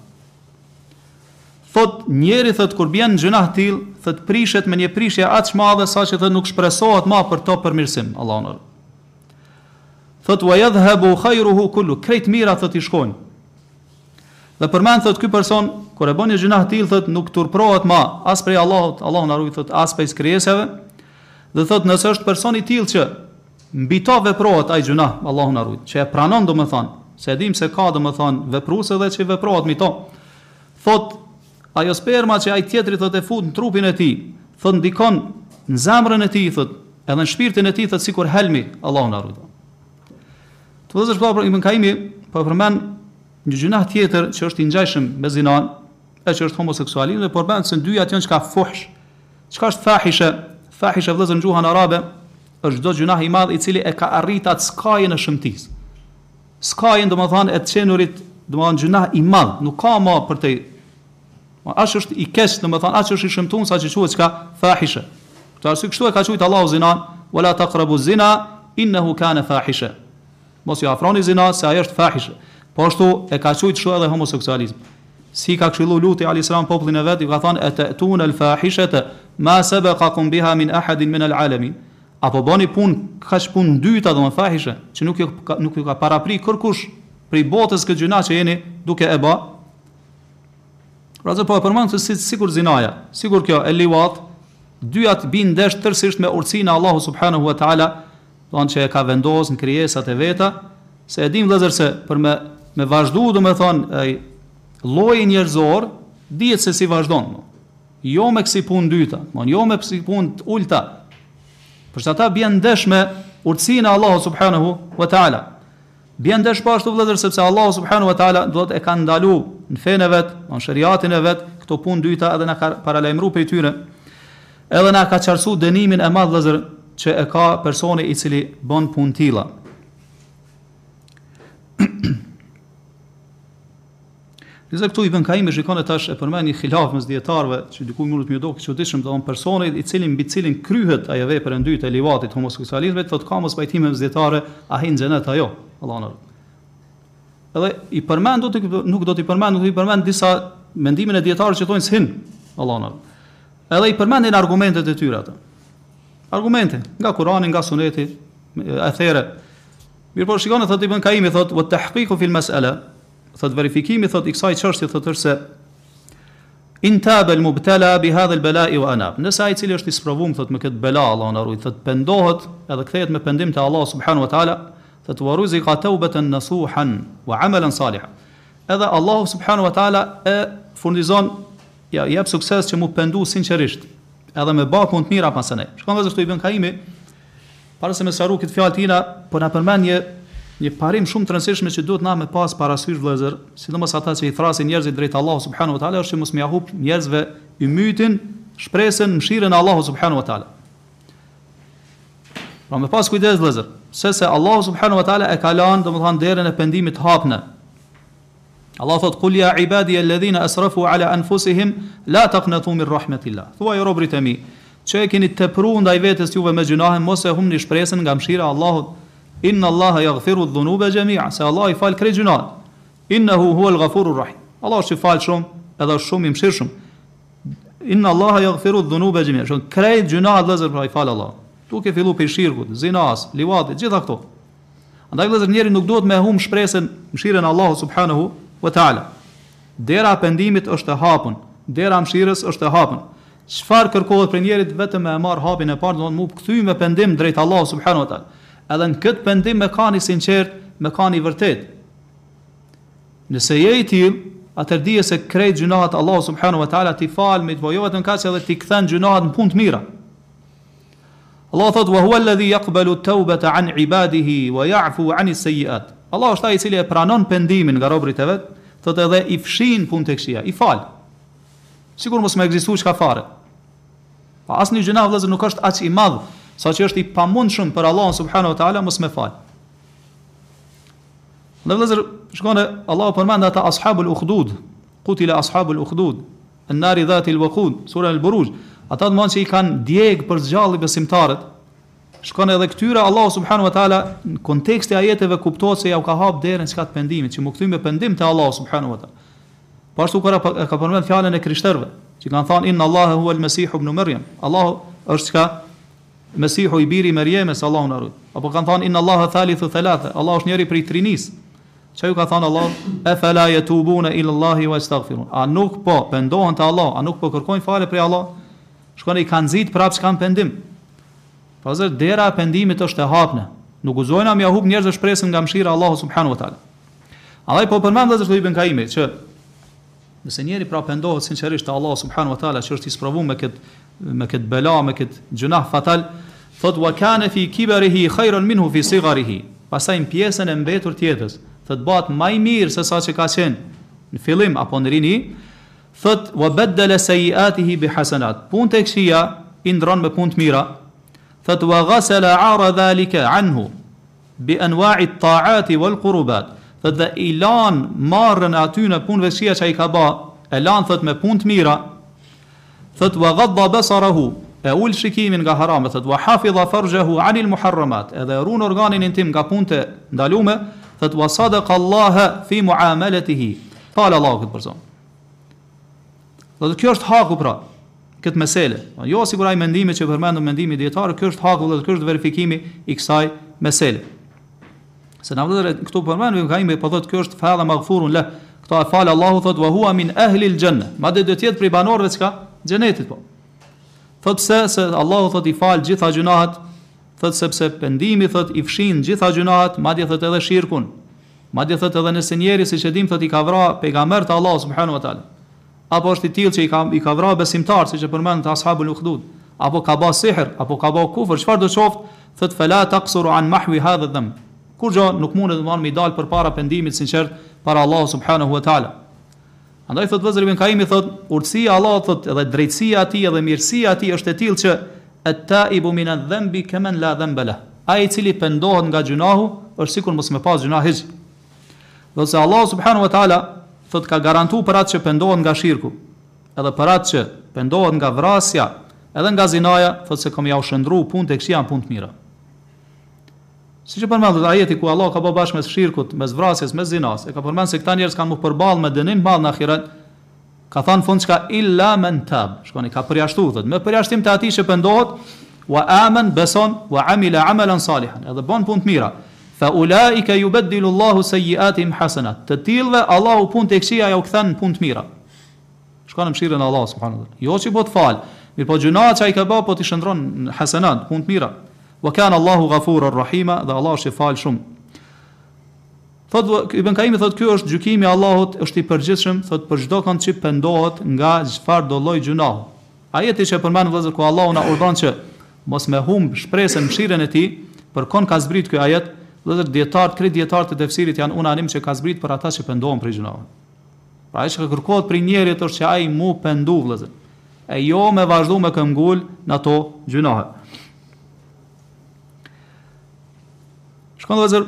Thot njeri thot kur bjen në gjunah till, thot prishet me një prishje aq madhe saqë thot nuk shpresohet më për to përmirësim Allahun na. Thot wa yadhhabu khayruhu kullu, krejt mira thot i shkojnë. Dhe përmend thot ky person kur e bën një gjunah till thot nuk turprohet më as prej Allahut, Allahu na ruaj thot as prej krijesave. Dhe thot nëse është person i tillë që mbi to veprohet ai gjunah, Allahu na ruaj, që e pranon domethën, se e dim se ka domethën veprues edhe që veprohet mbi to. Thot ajo sperma që ai tjetri thot e fut në trupin e tij, thot ndikon në zemrën e tij thot, edhe në shpirtin e tij thot sikur helmi, Allahu na ruaj. Të vëzhgë shpallë Ibn Kaimi po përmend një gjunah tjetër që është i ngjashëm me zinën, e që është homoseksualizmi, por bën se dyja janë çka fuhsh. Çka është fahishe? Fahishe vëllezër në gjuhën arabe është çdo gjunah i madh i cili e ka arrit atë skajën e shëmtisë. Skajën domethënë e çenurit, domethënë gjunah i madh, nuk ka më për të. As është i keq, domethënë as është i shëmtuar sa që quhet çka fahishe. Këtë arsye kështu e ka thujt Allahu zinan, wala taqrabu zina innahu kana fahisha. Mos ju afroni zina se ajo është fahishe. Po ashtu e ka thujt kështu edhe homoseksualizmi. Si ka këshillu Luti alayhis salam popullin e vet, i ka thënë atatun al-fahishata ma sabaqakum biha min ahadin min al-alamin. Apo bani punë kaq punë dyta domethënë fahishe, që nuk ju ka parapri kërkush prej botës këtë gjuna që jeni duke e bë. Pra po e përmend se sikur zinaja, sikur kjo e liwat, dyja të bin ndesh tërësisht me urtësinë e Allahut subhanahu wa taala, thonë që e ka vendosur në krijesat e veta, se e dim vëllazër se për me vazhdu domethënë ai lloji njerëzor dihet se si vazhdon. Jo me kësi punë dyta, jo me kësi punë ulta. Përsa ata bjen ndesh me urtësinë e Allahut subhanahu wa taala. Bjen ndesh po ashtu vëllezër sepse Allahu subhanahu wa taala do të e ka ndalu në fenë vet, në shariatin e vet, këto punë dyta edhe na ka paralajmëruar për tyre. Edhe na ka qartësuar dënimin e madh vëllezër që e ka personi i cili bën punë tilla. Nëse këtu Ibn Kaimi shikon tash e përmend një xilaf mes dietarëve që diku mund të më dogë çuditshëm të thonë personi i cili mbi cilin kryhet ajo vepër e dytë e livatit homoseksualizmit, thotë ka mos pajtime mes dietarë a hin xhenet ajo, Allahu na. Edhe i përmend nuk do t'i përmend disa mendimin e dietarëve që thonë s'hin, Allahu na. Edhe i përmendin argumentet e tyre ata. Argumente nga Kurani, nga Suneti, athere. Mirpo shikoni thotë Ibn Kaimi thotë wa tahqiqu fil mas'ala, thot verifikimi thot i kësaj çështje thotë se in taba al mubtala bi hadha al bala'i wa anab. Nëse ai i cili është i sprovuar thot me këtë bela, Allahu na ruaj, thot pendohet edhe kthehet me pendim te Allah subhanahu wa taala, thot wa ruziqa tawbatan nasuhan wa amalan salihan. Edhe Allah subhanahu wa taala e furnizon jep sukses që mu pendu sinqerisht, edhe me bë punë të mira pas së. Shkon vetë këtu Ibn Kaimi para se me saru këtë fjalë tina, po na përmend një parim shumë të rëndësishme që duhet na me pas parasysh vëllezër, sidomos ata që i thrasin njerëzit drejt Allahut subhanahu wa taala, është që mos më jahub njerëzve ymytin, shpresën, mëshirën e Allahut subhanahu wa taala. Pra me pas kujdes vëllezër, se Allahu subhanahu wa taala e ka lënë domethënë derën e pendimit hapnë. Allah thot kul ya ibadi alladhina asrafu ala anfusihim la taqnatu min rahmatillah. Thuaj robrit e mi, që e keni tepruar ndaj vetes juve me gjunahe, mos e humni shpresën nga mëshira e Allahut. Inna Allaha yaghfiru dhunuba jami'a, se Allah i fal krejt gjunahet. Innahu huwal ghafurur rahim. Allah është i fal shumë, edhe është shumë i mëshirshëm. Inna Allaha yaghfiru dhunuba jami'a. Shon krejt gjunahet vëllezër pra i fal Allah. Tu ke fillu pe shirkut, zinas, livatit, gjitha këto. Andaj vëllezër njeri nuk duhet me hum shpresën mëshirën e Allahut subhanahu wa taala. Dera e pendimit është e hapur, dera e mëshirës është e hapur. Çfarë kërkohet për njerit vetëm me marr hapin e parë, do të më kthy me pendim drejt Allahut subhanahu wa taala. Edhe në këtë pendim me kani sinqert, me kani vërtet. Nëse je i tillë, atëherë dije se krejt gjunahet Allahu subhanahu wa taala ti fal me të vetëm kaq edhe ti kthen gjunahet në punë të mira. Allah thot wa huwa alladhi yaqbalu at-taubata an ibadihi wa ya'fu 'ani as-sayyi'at. Allah është ai i cili e pranon pendimin nga robërit e vet, thot edhe i fshin punët e këqija, i fal. Sigur mos më ekzistuar çka fare. Pa asnjë gjuna vëllazër nuk është aq i madh saqë është i pamundshëm për Allahun subhanahu wa taala mos më fal. Në vëllazër shkone Allahu përmend ata ashabul ukhdud, qutila ashabul ukhdud, an-nari dhatil waqud, sura al-buruj. Ata domthonjë që i kanë djeg për zgjallë besimtarët. Shkon edhe këtyre Allahu subhanahu wa taala në konteksti e ajeteve kuptohet se ja u ka hap derën çka të pendimit, që më kthy me pendim te Allahu subhanahu wa taala. Po ashtu kur ka përmend fjalën e krishterëve, që kanë thënë inna Allaha huwa al-Masih ibn Maryam. Allahu është çka Mesihu i biri Merjemes, Allahu na ruaj. Apo kanë thënë inna Allaha thalithu thalatha. Allahu është njëri prej trinis. Çka ju ka thënë Allah? Afala yatubuna ila Allahi wa astaghfirun. A nuk po pendohen te Allah, a nuk po kërkojnë falë prej Allah? Shkon i kanë nxit prapë s'kan pendim. Pazar dera e pendimit është e hapur. Nuk guzojna me ja hub njerëzve shpresën nga mëshira e Allahut subhanahu wa taala. Allaj po përmend vëllezër Ibn Kaimi që nëse njeri pra pendohet sinqerisht te Allahu subhanahu wa taala që është i sprovuar me kët bela, me kët gjunah fatal, thot wa kana fi kibarihi khayran minhu fi sigharihi. Pastaj në pjesën e mbetur tjetër, thot bëhet më i mirë se sa që ka qenë në fillim apo në rini. Thot wa badala sayiatihi bi hasanat. Punë tek këqija i ndron me punë të mira. Thot wa ghasala 'ara dhalika anhu bi anwa'i at-ta'ati wal qurubat. Thot dhe i lan marrën aty në punëve të këqija që ai ka bë, e lan thot me punë të mira. Thot wa ghadda basarahu, e ul shikimin nga haramat, thot wa hafidha farjahu 'anil muharramat, edhe ruan organin intim nga punët e ndalume. Thot wa sadaqa Allah fi muamalatihi. Qala Allahu këtë person. Do të kjo është haku pra, këtë mesele. Jo sigurisht ai mendimi që përmendëm mendimi dietar, kjo është haku dhe kjo është verifikimi i kësaj mesele. Se na vëllezër këtu përmendëm ka ime po thotë kjo është fadha maghfurun la. Këto e fal Allahu thot wa huwa min ahli al-janna. Madje do të jetë prej banorëve çka? Xhenetit po. Thot se Allahu thot i fal gjitha gjunahet, thot sepse pendimi thot i fshin gjitha gjunahet, madje thot edhe shirkun. Madje thot edhe nëse njeri siç e dim thot i ka vrarë pejgambert Allahu subhanahu wa taala. Apo është i tillë që i ka vrarë besimtar, siç e përmend te ashabul ukhdud, apo ka bë sihr, apo ka bë kufër, çfarë do të thotë, thot fala taqsuru an mahwi hadha dhanb. Kur gjë nuk mundet të më dal përpara pendimit sinqert para Allahu subhanahu wa taala. Andaj thot vëzëri Ibn Kaimi thot urtësia e Allahut thot edhe drejtësia e tij edhe mirësia e tij është e tillë që at-taibu min adh-dhanbi kaman la dhanba lah. Ai i cili pendohet nga gjunahu është sikur mos më pas gjuna hiç. Do se Allahu subhanahu wa taala thot ka garantuar për atë që pendohet nga shirku, edhe për atë që pendohet nga vrasja, edhe nga zinaja, thot se kam ja u shndru punët e këqija në punë të mira. Siç e përmend ajeti ku Allah ka bë bashkë mes shirkut, mes vrasjes, mes zinas, e ka përmend se këta njerëz kanë më përballë me dënim madh në ahiret. Ka thënë fund çka illa man tab. Shkoni ka përjashtuar thot, me përjashtim të atij që pendohet, wa aman beson wa amila amalan salihan. Edhe bën punë të mira. Fa ulaika yubaddilu Allahu sayyi'atihim hasanat. Të tillëve Allahu punët e këqija ja u kthen në punë të mira. Shkon në mëshirën e Allahut subhanahu wa taala. Jo që po të fal, mirë po gjunat që ai ka bë po ti shndron në hasanat, punë të mira. Wa kana Allahu ghafurur rahima, dhe Allah është i fal shumë. Thot Ibn Kaimi thot ky është gjykimi i Allahut, është i përgjithshëm, thot për çdo kënd që pendohet nga çfarë do lloj gjunahu. Ajeti që përmend vëllezër ku Allahu na urdhon që mos me humb shpresën mëshirën e tij, për kon ka zbrit ky ajet, vëllezër dietarët e tefsirit janë unanim që ka zbrit për ata që pendohen prej gjunave. Pra ai që kërkohet për njerit është që ai mu pendu vëllezër. E jo me vazhdu me këmbgul në ato gjunave. Shkon vëllezër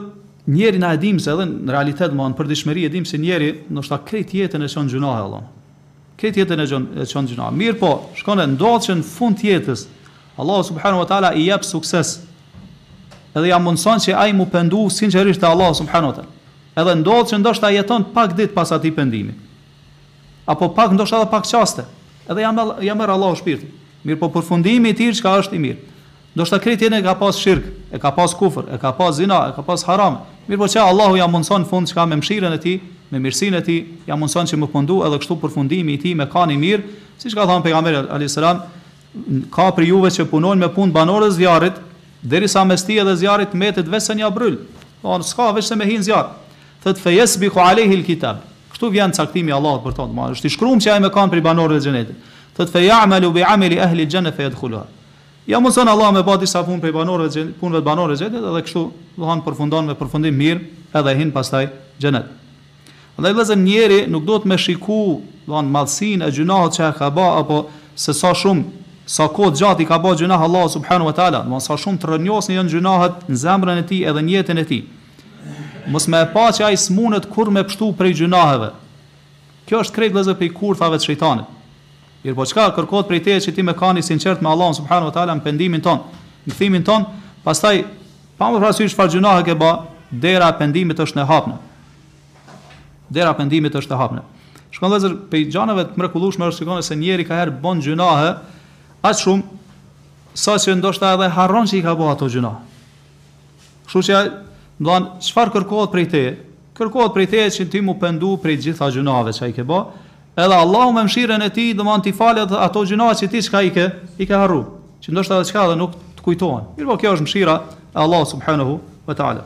njeri na e dim se edhe në realitet më në përditshmëri e dim se njeri ndoshta krejt jetën e çon gjunahe Allah. Krejt jetën e çon gjunahe. Mirë po, shkon e ndodh që në fund të jetës Allah subhanahu wa taala i jep sukses. Edhe ja mundson që ai mu pendu sinqerisht te Allah subhanahu wa taala. Edhe ndodh që ndoshta jeton pak ditë pas atij pendimi. Apo pak ndoshta edhe pak qaste. Edhe ja merr Allahu shpirtin. Mirë po përfundimi i tij çka është i mirë. Ndoshta krejt jetën e ka pas shirk, e ka pas kufër, e ka pas zina, e ka pas haram. Mirë po që Allahu ja mundson në fund çka me mëshirën e tij, me mirësinë e tij, ja mundson që më pendu edhe kështu përfundimi i tij me kanë i mirë, siç ka thënë pejgamberi alayhis salam, ka për juve që punojnë me punë banorë zjarrit, derisa mes tij edhe zjarrit mbetet vetëm një bryl. Po s'ka vetëm me hin zjarr. Thot fe yasbiqu alayhi alkitab. Kështu vjen caktimi i Allahut për to, është i shkruar që ai më kanë për banorët e xhenetit. Thot fe ya'malu bi amali ahli aljanna fa yadkhuluha. Ja mëson Allah me bë disa punë për banorëve të punëve të banorëve të xhenetit edhe kështu do përfundon me përfundim mirë edhe hin pastaj xhenet. Andaj vëllezër njeri nuk duhet me shiku, madhsinë e gjunahut që ka bë apo se sa kohë gjatë i ka bë gjunah Allah subhanahu wa taala, sa shumë të rënjosni janë gjunahet në zemrën e tij edhe në jetën e tij. Mos më e pa që ai smunet kur me pështu prej gjunaheve. Kjo është krejt vëllezër prej kurthave të shejtanit. Mirë po çka kërkohet prej teje që ti me kanë sinqert me Allahun subhanahu wa taala në pendimin ton, në kthimin ton, pastaj pa më parasysh çfarë gjunahe ke bë, dera e pendimit është e hapur. Dera e pendimit është e hapur. Shkon vëllezër pe gjanave të mrekullueshme është shikoni se njeri ka herë bën gjunahe aq shumë sa që ndoshta edhe harron që i ka bë ato gjunahe. Kështu që çfarë kërkohet prej teje? Kërkohet prej teje që ti mu pendu prej gjitha gjunave që ai ke bë. Edhe Allahu me mëshirën e tij do të ti falet ato gjuna që ti çka i ke harru, që ndoshta edhe çka edhe nuk të kujtohen. Mirë po kjo është mëshira e Allahut subhanahu wa taala.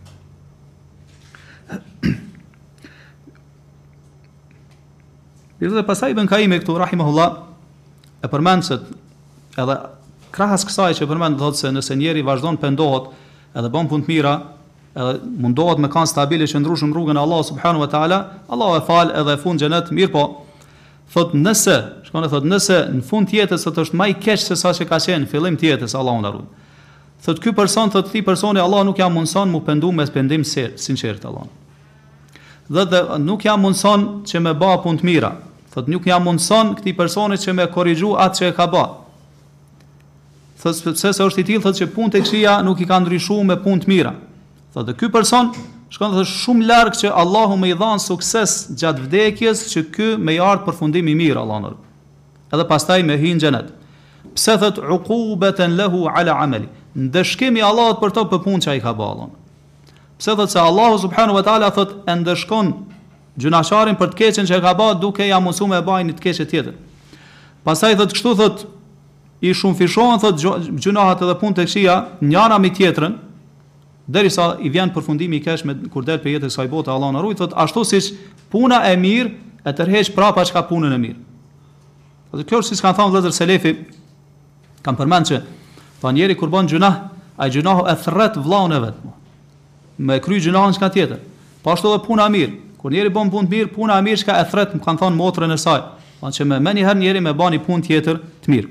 Dhe pastaj Ibn Kaimi këtu rahimahullah e përmend se edhe krahas kësaj që përmend thotë se nëse njeri vazhdon pendohet edhe bën punë të mira, edhe mundohet me kanë stabile që ndrushëm rrugën e Allahut subhanahu wa taala, Allahu e fal edhe fund xhenet. Mirë po thot nëse në fund të jetës sot është më i keq se sa që ka qenë në fillim të jetës, Allahu na ruaj. Thot ky person, thot ti personi Allah nuk ja mundson mu pendu me pendim sinqert Allah. Dhe nuk ja mundson që me bë punë të mira. Thot nuk ja mundson këtij personi që me korrigju atë që e ka bë. Thot sepse është i tillë thot që punët e këqija nuk i ka ndryshuar me punë të mira. Thotë ky person shkon të shumë larg që Allahu më i dhan sukses gjatë vdekjes që ky më i ardh përfundim i mirë Allahu. Edhe pastaj me hin xhenet. Pse thot uqubatan lahu ala amali? Ndëshkimi i Allahut për to për punë që ai ka bërë. Pse thot se Allahu subhanahu wa taala thot e ndëshkon gjunaqarin për të keqen që e ka bërë duke ja mësuar me bëjnë të keqe tjetër. Pastaj thot kështu thot i shumë fishohen thot gjunahat edhe punët e këqija njëra me tjetrën, derisa i vjen përfundimi i keq me kur del për jetën e kësaj bote, Allahu na ruaj, thot ashtu siç puna e mirë e tërheq prapa çka punën e mirë. Dhe kjo është siç kanë thënë vëllezër selefi, kanë përmend që thonë njeri kur bën gjunah, ai gjunahu e thret vllaun e vet. Me kry gjunahun çka tjetër. Po ashtu edhe puna e mirë. Kur njeri bën punë të mirë, puna e mirë çka e thret, kanë thënë motrën e saj. Thonë që më një herë njeri me bani punë tjetër të mirë.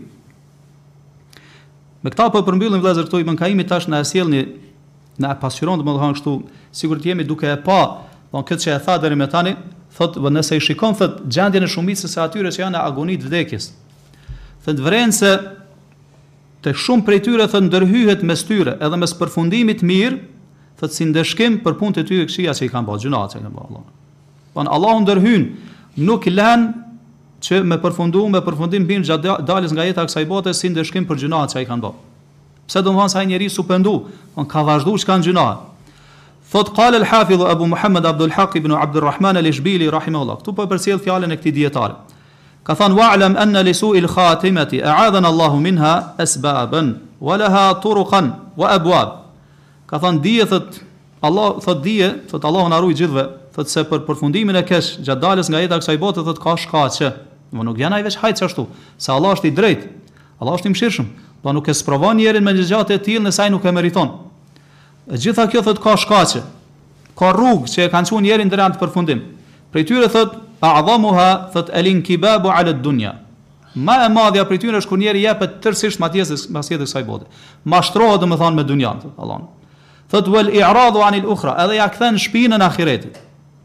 Me këta po përmbyllim vëllezër këtu Ibn Kaimi tash na sjellni na pasionon domethënë kështu, sigurt jemi duke e pa, von këtë që e tha deri më tani, thotë nëse i shikon thot gjendjen e shumicës së atyre që janë në agoni të vdekjes. Thot vren se te shumë prej tyre thot ndërhyhet mes tyre edhe mes përfundimit mirë, thot si ndeshkim për punët e tyre këqija që i kanë bërë, gjunat që i kanë bërë Allah. Von Allahu ndërhyn, nuk lën që me përfundim mirë gjatë daljes nga jeta e kësaj bote si ndeshkim për gjunat që i kanë bërë. Pse do të thonë se ai njeriu su pendu, on ka vazhduar çka në gjuna. Thot qala al-Hafiz Abu Muhammad Abdul Haq ibn Abdurrahman al-Ishbili rahimahullah. Ktu po përcjell fjalën e këtij dietare. Ka thënë wa'lam anna li su'il khatimati a'adana Allahu minha asbaban wa laha turuqan wa abwab. Ka thënë dije thot Allah thot Allahu na ruaj gjithëve, thot se për përfundimin e keq gjatë daljes nga jeta e kësaj bote thot ka shkaqe. Nuk vjen ai veç hajt ashtu, se Allah është i drejtë. Allah është i mëshirshëm. Po nuk e sprovon njerin me një gjatë e tillë nëse ai nuk e meriton. E gjitha kjo thot ka shkaqe. Ka rrugë që e kanë çuar njerin deri në përfundim. Prej tyre thot a'dhamuha thot al-inkibabu 'ala ad-dunya. Ma e madhja prej tyre është kur njeri jepet tërësisht mbas jetës së kësaj bote. Mashtrohet domethënë me dunjan, thot Allah. Thot wal i'radu anil ukhra, edhe ja kthen shpinën ahiretit.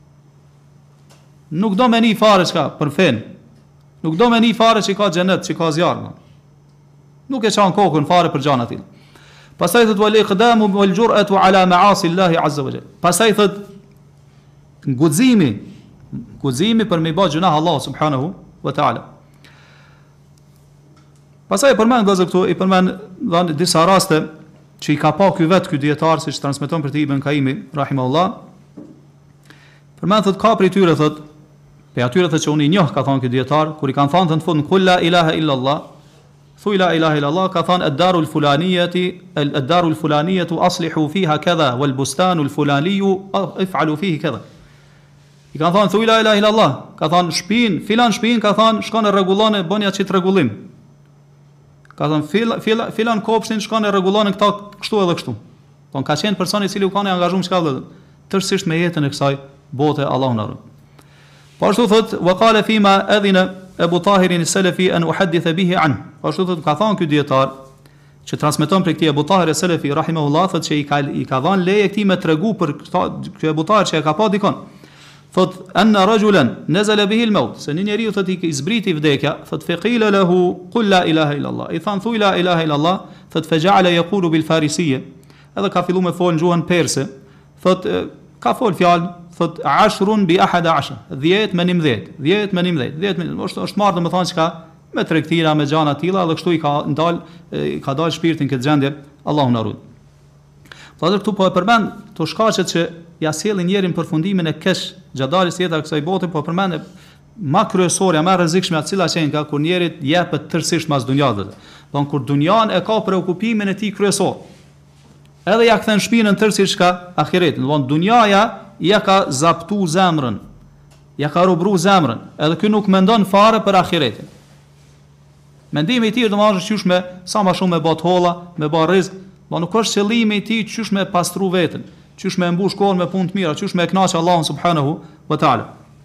Nuk do me një fare çka për fen. Nuk do me një fare që ka xhenet, që ka zjarr. Nuk e çan kokën fare për gjana tillë. Pastaj thot wal iqdamu wal jur'atu ala ma'asi Allah azza wa jalla. Pastaj thot guximi për me bë gjuna Allah subhanahu wa taala. Pastaj përmend vëllezër këtu, i përmend dhan disa raste që i ka pa ky dietar, siç transmeton për Ibn Kaimi rahimahullah. Përmend thot ka prej tyre thot, pe atyre thot që unë i njoh, ka thënë ky dietar, kur i kanë thënë në fund kul la ilaha illa Allah, thuj la ilaha illa Allah, ka thënë ad-darul fulaniyatu aslihu fiha kadha wal bustanul fulaniyu if'alu fihi kadha. I kanë thënë thuj la ilaha illa Allah, ka thënë shtëpinë, ka thënë shkon e rregullon e bën ja çit rregullim. Ka thënë filan kopshtin shkon e rregullon këta kështu edhe kështu. Don ka qenë personi i cili u kanë angazhuar çka vëllë, tërësisht me jetën e kësaj bote, Allahu na ruaj. Po ashtu thot wa qala fima adhina Abu Tahir al-Salafi an uhaddith bihi an. Po ashtu thot ka thënë ky dietar që transmeton për këtij Abu Tahir al-Salafi rahimahullah, thot që i ka dhënë leje këtij me tregu për ky Abu Tahir që e ka pa dikon. Thot anna rajulan nazala bihi al-maut, se një njeriu thot i zbriti vdekja, thot faqila lahu qul la ilaha illa Allah, i than thuj la ilaha illa Allah, thot faja'ala yaqulu bil farisiyya, edhe ka filluar me fol në gjuhën perse, thot ka fol fjalë, thot ashrun bi ahad ashar, 10 me 11, 10 me 11, është marrë domethënë çka me tregtina, me gjana të tilla, edhe kështu i ka dal shpirtin këtë gjendje, Allahu na ruaj. Po këtu po e përmend to shkaqet që ja sjellin njerin përfundimin e keq gjatëdarjes jetës kësaj bote, po përmend më kryesorja, më rrezikshme atë cila që nga kur njerit jepet tërësisht mas dunjave. Don kur dunjan e ka preokupimin e tij kryesor, edhe ja kthen shpinën tërësisht ka ahiretin. Don dunjaja ja ka zaptu zemrën, ja ka robru zemrën, edhe ky nuk mendon fare për ahiretin. Mendimi i tij domosdoshmë qysh me sa më shumë me bot holla, me bë rrezik, po nuk është qëllimi i tij qysh me pastru veten, qysh me mbush kohën me punë të mira, qysh me kënaqë Allahun subhanahu wa taala.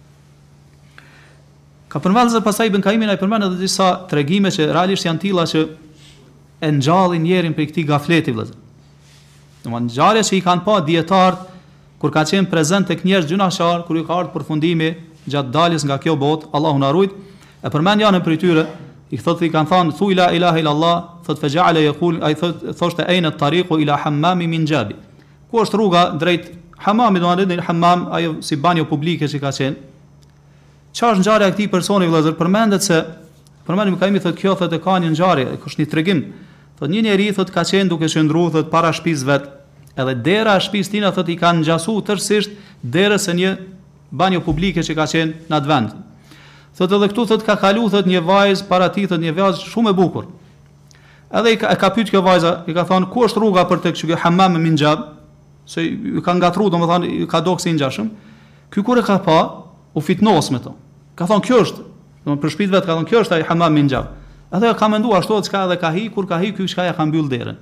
Ka përmendur pastaj Ibn Kaimi ai përmend edhe disa tregime që realisht janë tilla që e ngjallin njerin për këtij gafleti vëllazër. Domethënë ngjarje që i kanë pa dietarët kur ka qenë prezant tek njerëz gjunaqar, kur i ka ardhur përfundimi gjatë daljes nga kjo botë, Allahu na ruaj. E përmend janë për tyre, i thotë i kanë thënë thuj la ilaha illa Allah, thot faja'ala yaqul, ai thoshte ayna at-tariqu ila hammami min jabi. Ku është rruga drejt hammamit, domethënë hammam ajo si banjo publike që ka qenë. Çfarë është ngjarja e këtij personi vëllazër? Përmendet se përmendim ka imi thotë kjo thotë ka një ngjarje, është një tregim. Thotë një njeri thotë ka qenë duke qëndruar thotë para shtëpisë vet, edhe dera e shtëpisë tina thotë i kanë ngjasuar tërësisht derës së një banjo publike që ka qenë në atë vend. Thotë edhe këtu thotë ka kalu thotë një vajzë para tij, thotë një vajzë shumë e bukur. Edhe e ka pyet kjo vajza, i ka thonë ku është rruga për tek ky hammam min jab, se i ka ngatruar domethënë i ka doksi i ngjashëm. Ky kur e ka pa, u fitnos me to. Ka thonë kjo është, domethënë për shtëpi vet ka thonë kjo është ai hammam min jab. Edhe ka menduar ashtu çka edhe ka hi, kur ka hi ky çka ja ka mbyll derën.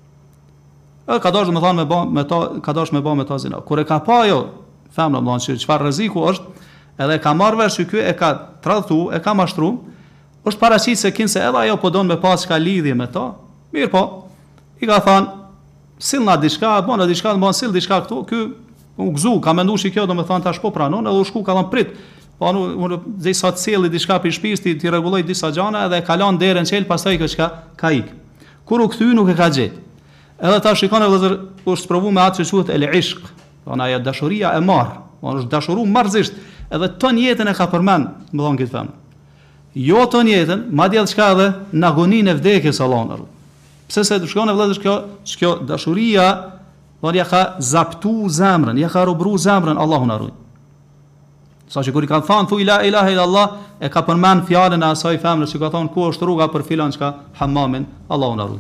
Edhe ka dashur domethënë me to, ka dashur me bë me to zina. Kur e ka pa ajo, thamë domethënë çfarë rreziku është, edhe ka marrë vesh se ky e ka tradhtu, e ka mashtruar, është paraqit se kinse edhe ajo po don me pas çka lidhje me to. Mirë po, i ka thënë sillna diçka, bona diçka, mos sill diçka këtu, ky u gëzu, ka menduar se kjo domethënë tash po pranon, edhe u shku ka thënë prit. Po unë deri sa të sjelli diçka për shtëpisë, ti rregulloj disa gjëra edhe ka lënë derën çel, pastaj kjo çka ka ik. Kur u kthy nuk e ka gjetë. Edhe tash shikon vëllazër, u sprovu me atë që quhet el-ishq, ona ajo dashuria e marr, është dashuruar marrëzisht, edhe ton jetën e ka përmend, më thon këtë fam. Jo ton jetën, madje edhe çka edhe në agoninë e vdekjes Allahu. Pse se shkon vëllazër kjo dashuria, por ja ka zaptu zemrën, ja ka robru zemrën, Allahu na ruaj. Sa që kur i ka thënë thuj la ilaha illa Allah, e ka përmend fjalën e asaj femre që ka thënë ku është rruga për filan çka hammamin, Allahu na ruaj.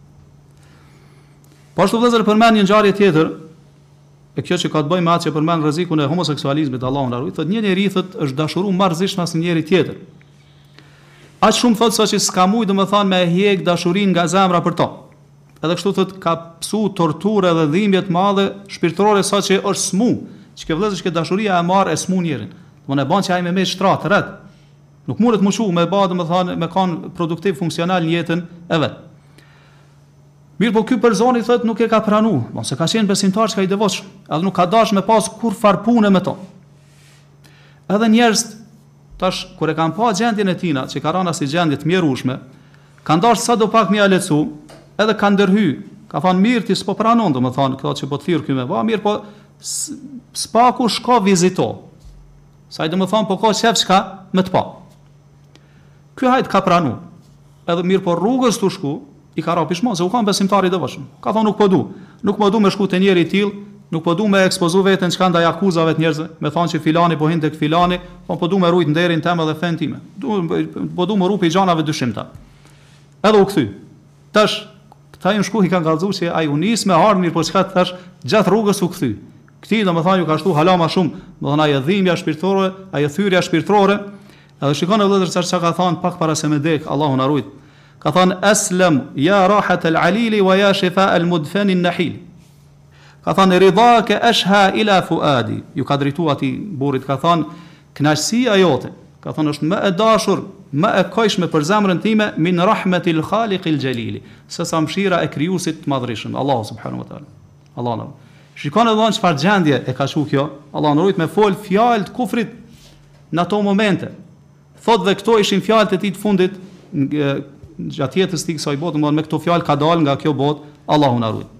Po ashtu vëllazër përmend një ngjarje tjetër, e kjo që ka të bëjë me atë që përmend rrezikun e homoseksualizmit, Allahu na ruaj, thotë një njeri thotë është dashuruar marrëzisht me njëri tjetër. Aq shumë thotë sa që s'ka mujë domethënë me hjek dashurinë nga zemra për to. Edhe kështu thotë ka psu torturë dhe dhimbje të mëdha shpirtërore sa që është smu, që kjo vëllezër që dashuria e marr e smu njerin. Domthonë e bën që ai me shtrat rreth. Nuk mundet më shu me bë domethënë me kanë produktiv funksional në jetën e vet. Mirë po ky personi thot nuk e ka pranuar, mos e ka qenë besimtar që ka i devotshëm, edhe nuk ka dashur me pas kur far punë me to. Edhe njerëz tash kur e kanë pa gjendjen e tina, që ka rënë si gjendje të mjerueshme, kanë dashur sa do pak më ia lecu, edhe kanë ndërhy, ka thënë mirë ti s'po pranon, domethënë këto që po të thirr ky me, po mirë po spaku shko vizito. Sa i domethënë po ka çef çka me të pa. Ky hajt ka pranuar. Edhe mirë po rrugës tu shku, i ka ra pishmon, se u kanë besimtari devotshëm. Ka thonë nuk po du. Nuk po du me shku te njëri i tillë, nuk po du me ekspozu veten çka ndaj akuzave të njerëzve, me thonë që filani po hin tek filani, po du me rujt nderin tim edhe fen time. Po du me rupi gjanave dyshimta. Edhe u kthy. Tash këta janë shku i kanë kallëzuar se ai u nis me harë mirë, po çka thash, gjatë rrugës u kthy. Këti domethënë ju ka shtu hala më shumë, domethënë ai dhimbja shpirtërore, ai thyrja shpirtërore. Edhe shikon edhe vëllezër çka ka thënë pak para se me dek, Allahu na rujt. Ka thënë aslam ya rahat al-alili wa ya shifa al-mudfan an-nahil. Ka thënë ridaka ashha ila fuadi. Ju ka drejtuar atij burrit, ka thënë kënaqësia jote, ka thënë është më e dashur, më e kojshme për zemrën time min rahmatil khaliqil jalili, se sa mëshira e krijuesit të madhërisëm, Allahu subhanahu wa taala. Allahu na. Shikon edhe çfarë gjendje e ka shu kjo. Allahu na rujt me fol fjalë të kufrit në ato momente. Thotë dhe këto ishin fjalët e tij të fundit gjatë jetës së kësaj bote, me këto fjalë ka dalë nga kjo botë, Allahu na ruaj.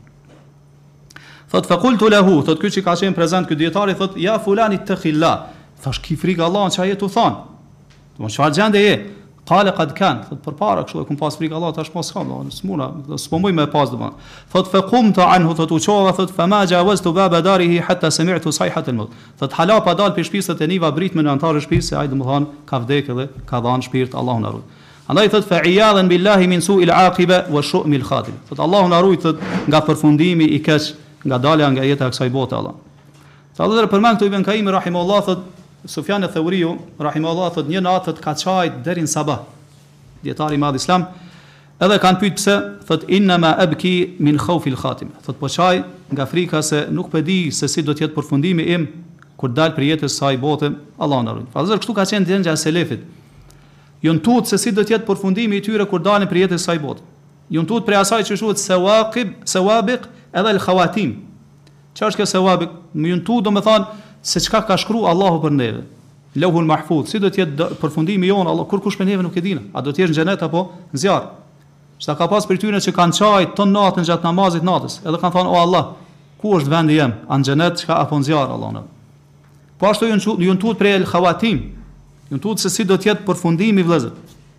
Thot faqultu lahu, thot ky që ka qenë prezant ky dietari, thot ja fulani ittaqillah. Thash ki frikë Allahun çfarë tu thon. Do të çfarë gjendje je? Qale qad kan, thot përpara kështu e kum pas frikë Allah, tash mos kam, s'muna, s'po muj me pas domon. Thot faqumtu anhu, thot u çova, thot fama jawaztu baba darihi hatta sami'tu sayhat al-maut. Thot hala pa dal pe shtëpisë të niva brit me në antar të shtëpisë, ai domthon ka vdekë dhe ka dhënë shpirt, Allahu na ruaj. Andaj thot fa'iyadan billahi min su'il aqiba wa shu'mi al-khatim. Thot Allahu na ruaj thot nga përfundimi i keq, nga dalja nga jeta e kësaj bote Allah. Thot edhe përmend këtu Ibn Kaimi rahimahullah, thot Sufjan al-Thauriu rahimahullah, thot një natë thot ka çajt deri në sabah. Dietari i madh Islam edhe kanë pyet pse, thot inna ma abki min khawfi al-khatim. Thot po çaj nga frika se nuk po di se si do të jetë përfundimi im kur dal për jetën e kësaj bote, Allahu na ruaj. Fazër kështu ka qenë dhënja e selefit. Jon tut se si do të jetë përfundimi i tyre kur dalin për jetën e kësaj bote. Jon tut për asaj që quhet sawabiq edhe al-khawatim. Çfarë është kjo sawabiq? Jon tut domethënë se çka ka shkruar Allahu për neve. Lauhul mahfuz, si do të jetë përfundimi jon, Allah kur kush me neve nuk e dinë. A do të jesh në xhenet apo në zjarr? Sa ka pas për tyre që kanë çaj ton natën gjatë namazit natës, edhe kanë thënë o Allah, ku është vendi jem? A në xhenet çka apo në zjarr Allahu? Po ashtu jon tut për al-khawatim. Jon tut se si do të jetë përfundimi i vëllezër.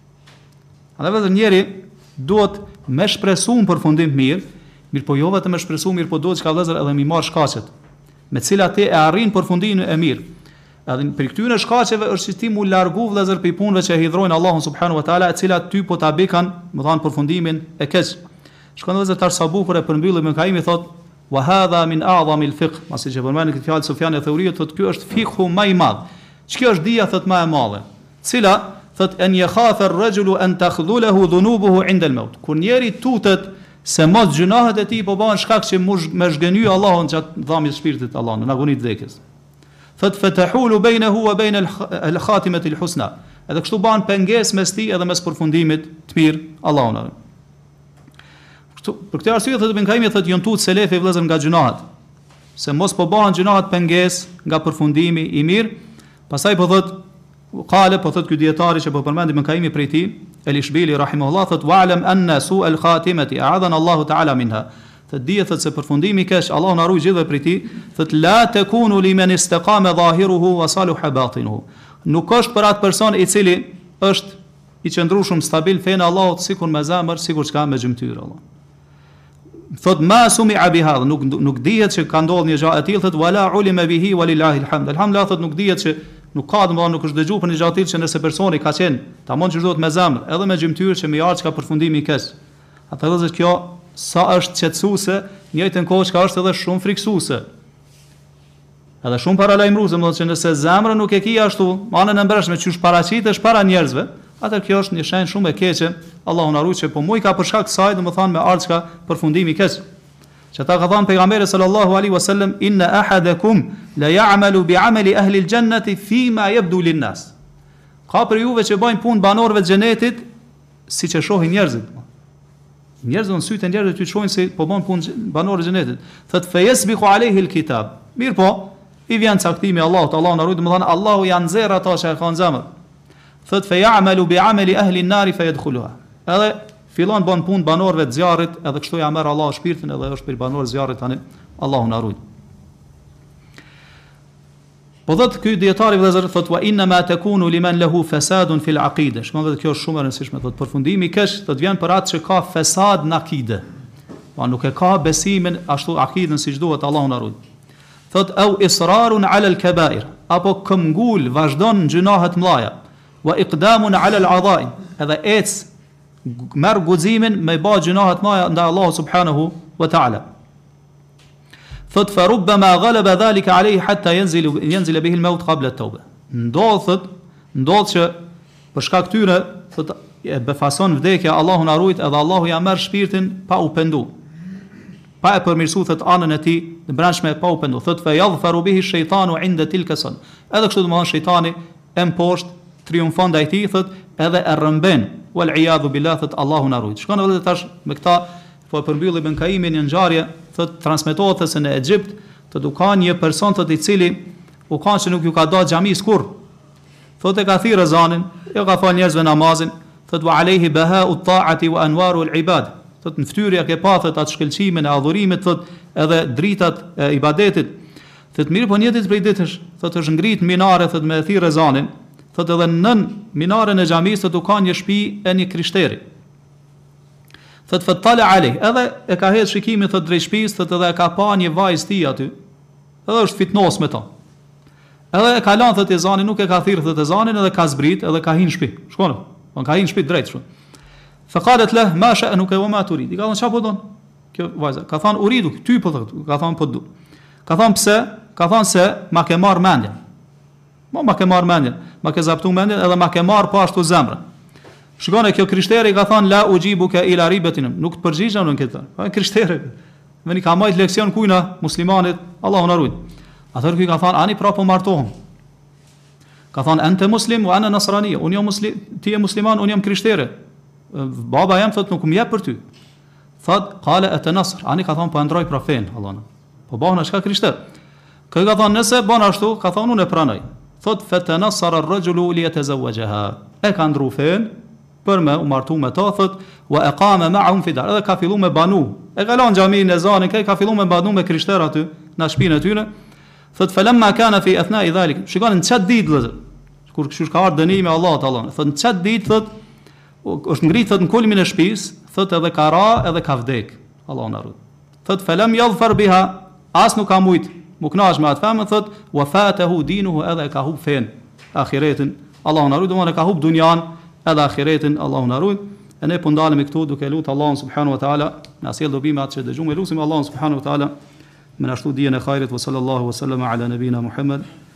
A dhe njëri duhet me shpresu në përfundim mirë, mirë po jo vetëm me shpresu mirë, po duhet çka vëllezër edhe mi marr shkaqet, me të cilat ti e arrin përfundimin e mirë. Edhe për këtyre shkaqeve është si ti mu largu vëllezër për punëve që hidhrojnë Allahun subhanahu wa taala, të cilat ty po ta bikan, më thanë përfundimin e keq. Shkon vëllezër tash sa bukur e përmbylli Ibn Kaimi thot wa hadha min a'zami al-fiqh, pasi që përmend këtë fjalë Sufjan al-Thauri, thot ky është fiqhu më i madh. Ç'kjo është dia thot më e madhe, cila thot an yakhafa ar-rajulu an takhdhulahu dhunubuhu 'inda al-maut. Kur njeri tutet se mos gjunahet e tij po bëhen shkak që me zhgënjy Allahun gjatë dhamjes shpirtit Allahun në agonitë vdekjes. Thot fatahulu bainahu wa bain al-khatimati al-husna. Edhe kështu bën pengesë mes tij edhe mes përfundimit të mirë Allahun. Për këtë arsye thot Ibn Kaimi thot jon tut selefi vëllezër nga gjunahet, se mos po bëhen gjunahet pengesë nga përfundimi i mirë. Pastaj po thot qale, po thot ky dietari që po përmend Ibn Kaimi prej tij, El-Ishbili rahimahullah, thot wa'lam anna su'al khatimati a'adana Allahu ta'ala minha. Thot dihet thot se përfundimi i keq Allahu na ruaj gjithë prej tij, thot la takunu liman istaqama zahiruhu wa saluha batinuhu. Nuk është për atë person i cili është i qëndrueshëm stabil fen Allahut, sikur me zemër, sikur çka me gjymtyr Allah. Thot ma sumi'a biha, nuk dihet se ka ndodhur një gjë e tillë, thot wala ulima bihi walillahi alhamd. Alhamdulillah thot nuk dihet se nuk ka domosdoshmë nuk është dëgjuar për një gjë e tillë që nëse personi ka qenë tamam që duhet me zemër, edhe me gjymtyr që më ardh çka përfundimi i keq. Atëherë kjo sa është qetësuese, njëjtën kohë që është edhe shumë friksuese. Edhe shumë paralajmëruese, domethënë që nëse zemra nuk e ki ashtu, anën e mbreshme që është paraqitesh para njerëzve, atë kjo është një shenjë shumë e keqe. Allahu na ruaj që po muj ka për shkak të saj, domethënë me ardh çka përfundimi i keq. Që ta ka thënë pejgamberi sallallahu alaihi wasallam inna ahadakum la ya'malu bi'amali ahli al-jannati fima yabdu lin-nas. Ka për juve që bëjnë punë banorëve të xhenetit siç e shohin njerëzit. Njerëzit në sytë e njerëzve ty shohin se po bën punë banorë e xhenetit. Thot fe yasbiqu alayhi alkitab. Mirë po, i vjen caktimi Allahut, Allahu na ruaj, domethënë Allahu ja nxjerr ata që e kanë zemër. Thot fe ya'malu bi'amali ahli an-nar fa yadkhuluha. Edhe fillon bën punë banorëve të zjarrit, edhe kështu ja merr Allahu shpirtin edhe është për banorët e zjarrit tani. Allahu na ruaj. Po dhëtë ky dietari vëllezër thot wa inna ma takunu liman lahu fasadun fil aqide. Shkon vetë kjo është shumë e rëndësishme, thot përfundimi i keq thot vjen për atë që ka fesad në akide. Pa nuk e ka besimin ashtu akiden siç duhet, Allahu na ruaj. Thot au israrun ala al-kaba'ir, apo këmbgul vazhdon në gjunahe të mëdha. Wa iqdamun ala al-'adha'im, edhe merr guximin me bë gjunahe të mëdha ndaj Allahu subhanahu wa ta'ala. Thot fa rubbama ghalaba dhalika alayhi hatta yanzila bihi al-maut qabla at-tawbah. Ndodh që për shkak këtyre thot e befason vdekja, Allahu na ruaj, edhe Allahu ja merr shpirtin pa u pendu. Pa e përmirësuar thot anën e tij në brendshme pa u pendu. Thot fa yadhfaru bihi ash-shaytanu 'inda tilka san. Edhe kështu domthon shejtani e mposht triumfon ndaj tij thot edhe e rrëmben. Wal iyadhu billah thot Allahu na ruaj. Shkon edhe tash me këta po e përmbylli Ibn Kaimi një ngjarje, thot transmetohet se në Egjipt të ka një person thot i cili u kanë që nuk ju ka dalë xhamis kurr. Thot e ka thirrë ezanin, jo ka fal njerëzve namazin, thot wa alayhi baha'u at-ta'ati wa anwaru al-ibad. Thot në fytyrë ke pa thot atë shkëlqimin e adhurimit, thot edhe dritat e ibadetit. Thot mirë po një ditë prej ditësh, thot është ngrit minare thot me thirrë ezanin, thot edhe nën minaren e xhamisë thot u ka një shtëpi e një krishteri. Thot fatala alej, edhe e ka hedh shikimin thot drejt shtëpisë, thot edhe e ka pa një vajzë ti aty. Edhe është fitnos me ta. Edhe e ka lanë thot ezanin, nuk e ka thirrë thot ezanin, edhe ka zbrit, edhe ka hyrë në shtëpi. Shkon. Po ka hyrë në shtëpi drejt shkon. Fa qalet lah ma sha'nuka wa ma turid. I ka thënë çfarë po don? Kjo vajza ka thënë uridu, ty po thot, ka thënë po du. Ka thënë pse? Ka thënë se ma ke marr mendjen. Ma ke marr mendjen, ma ke zaptu mendjen, edhe ma ke marr po ashtu zemrën. Shikone kjo krishteri ka thënë la ujibuka ila ribatin, nuk të përgjigjem në këtë. Pa krishteri. Veni ka marrë leksion kujna muslimanit, Allahu na ruaj. Atëherë ky ka thënë ani prapo martohem. Ka thënë ente muslim wa ana nasrani, unë jam muslim, ti je musliman, unë jam krishteri. Baba jam thot nuk më jep për ty. Thot qala atanasr, ani ka thënë po ndroj për fen, Allahu. Po bëna çka krishter. Kë ka thënë nëse bën ashtu, ka thënë unë e pranoj. Thot fatanassara ar-rajulu li yatazawwajaha. E ka ndru fen për me u martu me ta, thot, wa aqama ma'ahum fi dar. Edhe ka fillu me banu. E ka lanë xhamin e zanin, ka fillu me banu me krishter aty, në shtëpinë e tyre. Thot falamma kana fi athna'i dhalik. Shikoni në çat ditë vëllazër. Kur kush ka ardhur dënimi Allahut Allah. Thot në çat ditë thot është ngrit thot në kulmin e shtëpisë, thot edhe ka ra edhe ka vdek. Allahu na ruaj. Thot falam yadhfar biha, as nuk ka mujt. Mu knash me atë femën, thot wa fatahu dinuhu, edhe ka hub fen ahiretin. Allahu na ruaj, domon e ka hub dunjan edhe ahiretin, Allahu na ruaj. E ne po ndalemi këtu duke lutur Allahun subhanahu wa taala, na sjell dobi me atë që dëgjojmë, lutim Allahun subhanahu wa taala me na shtu dijen e hajrit, wa sallallahu wa sallama ala nabina Muhammad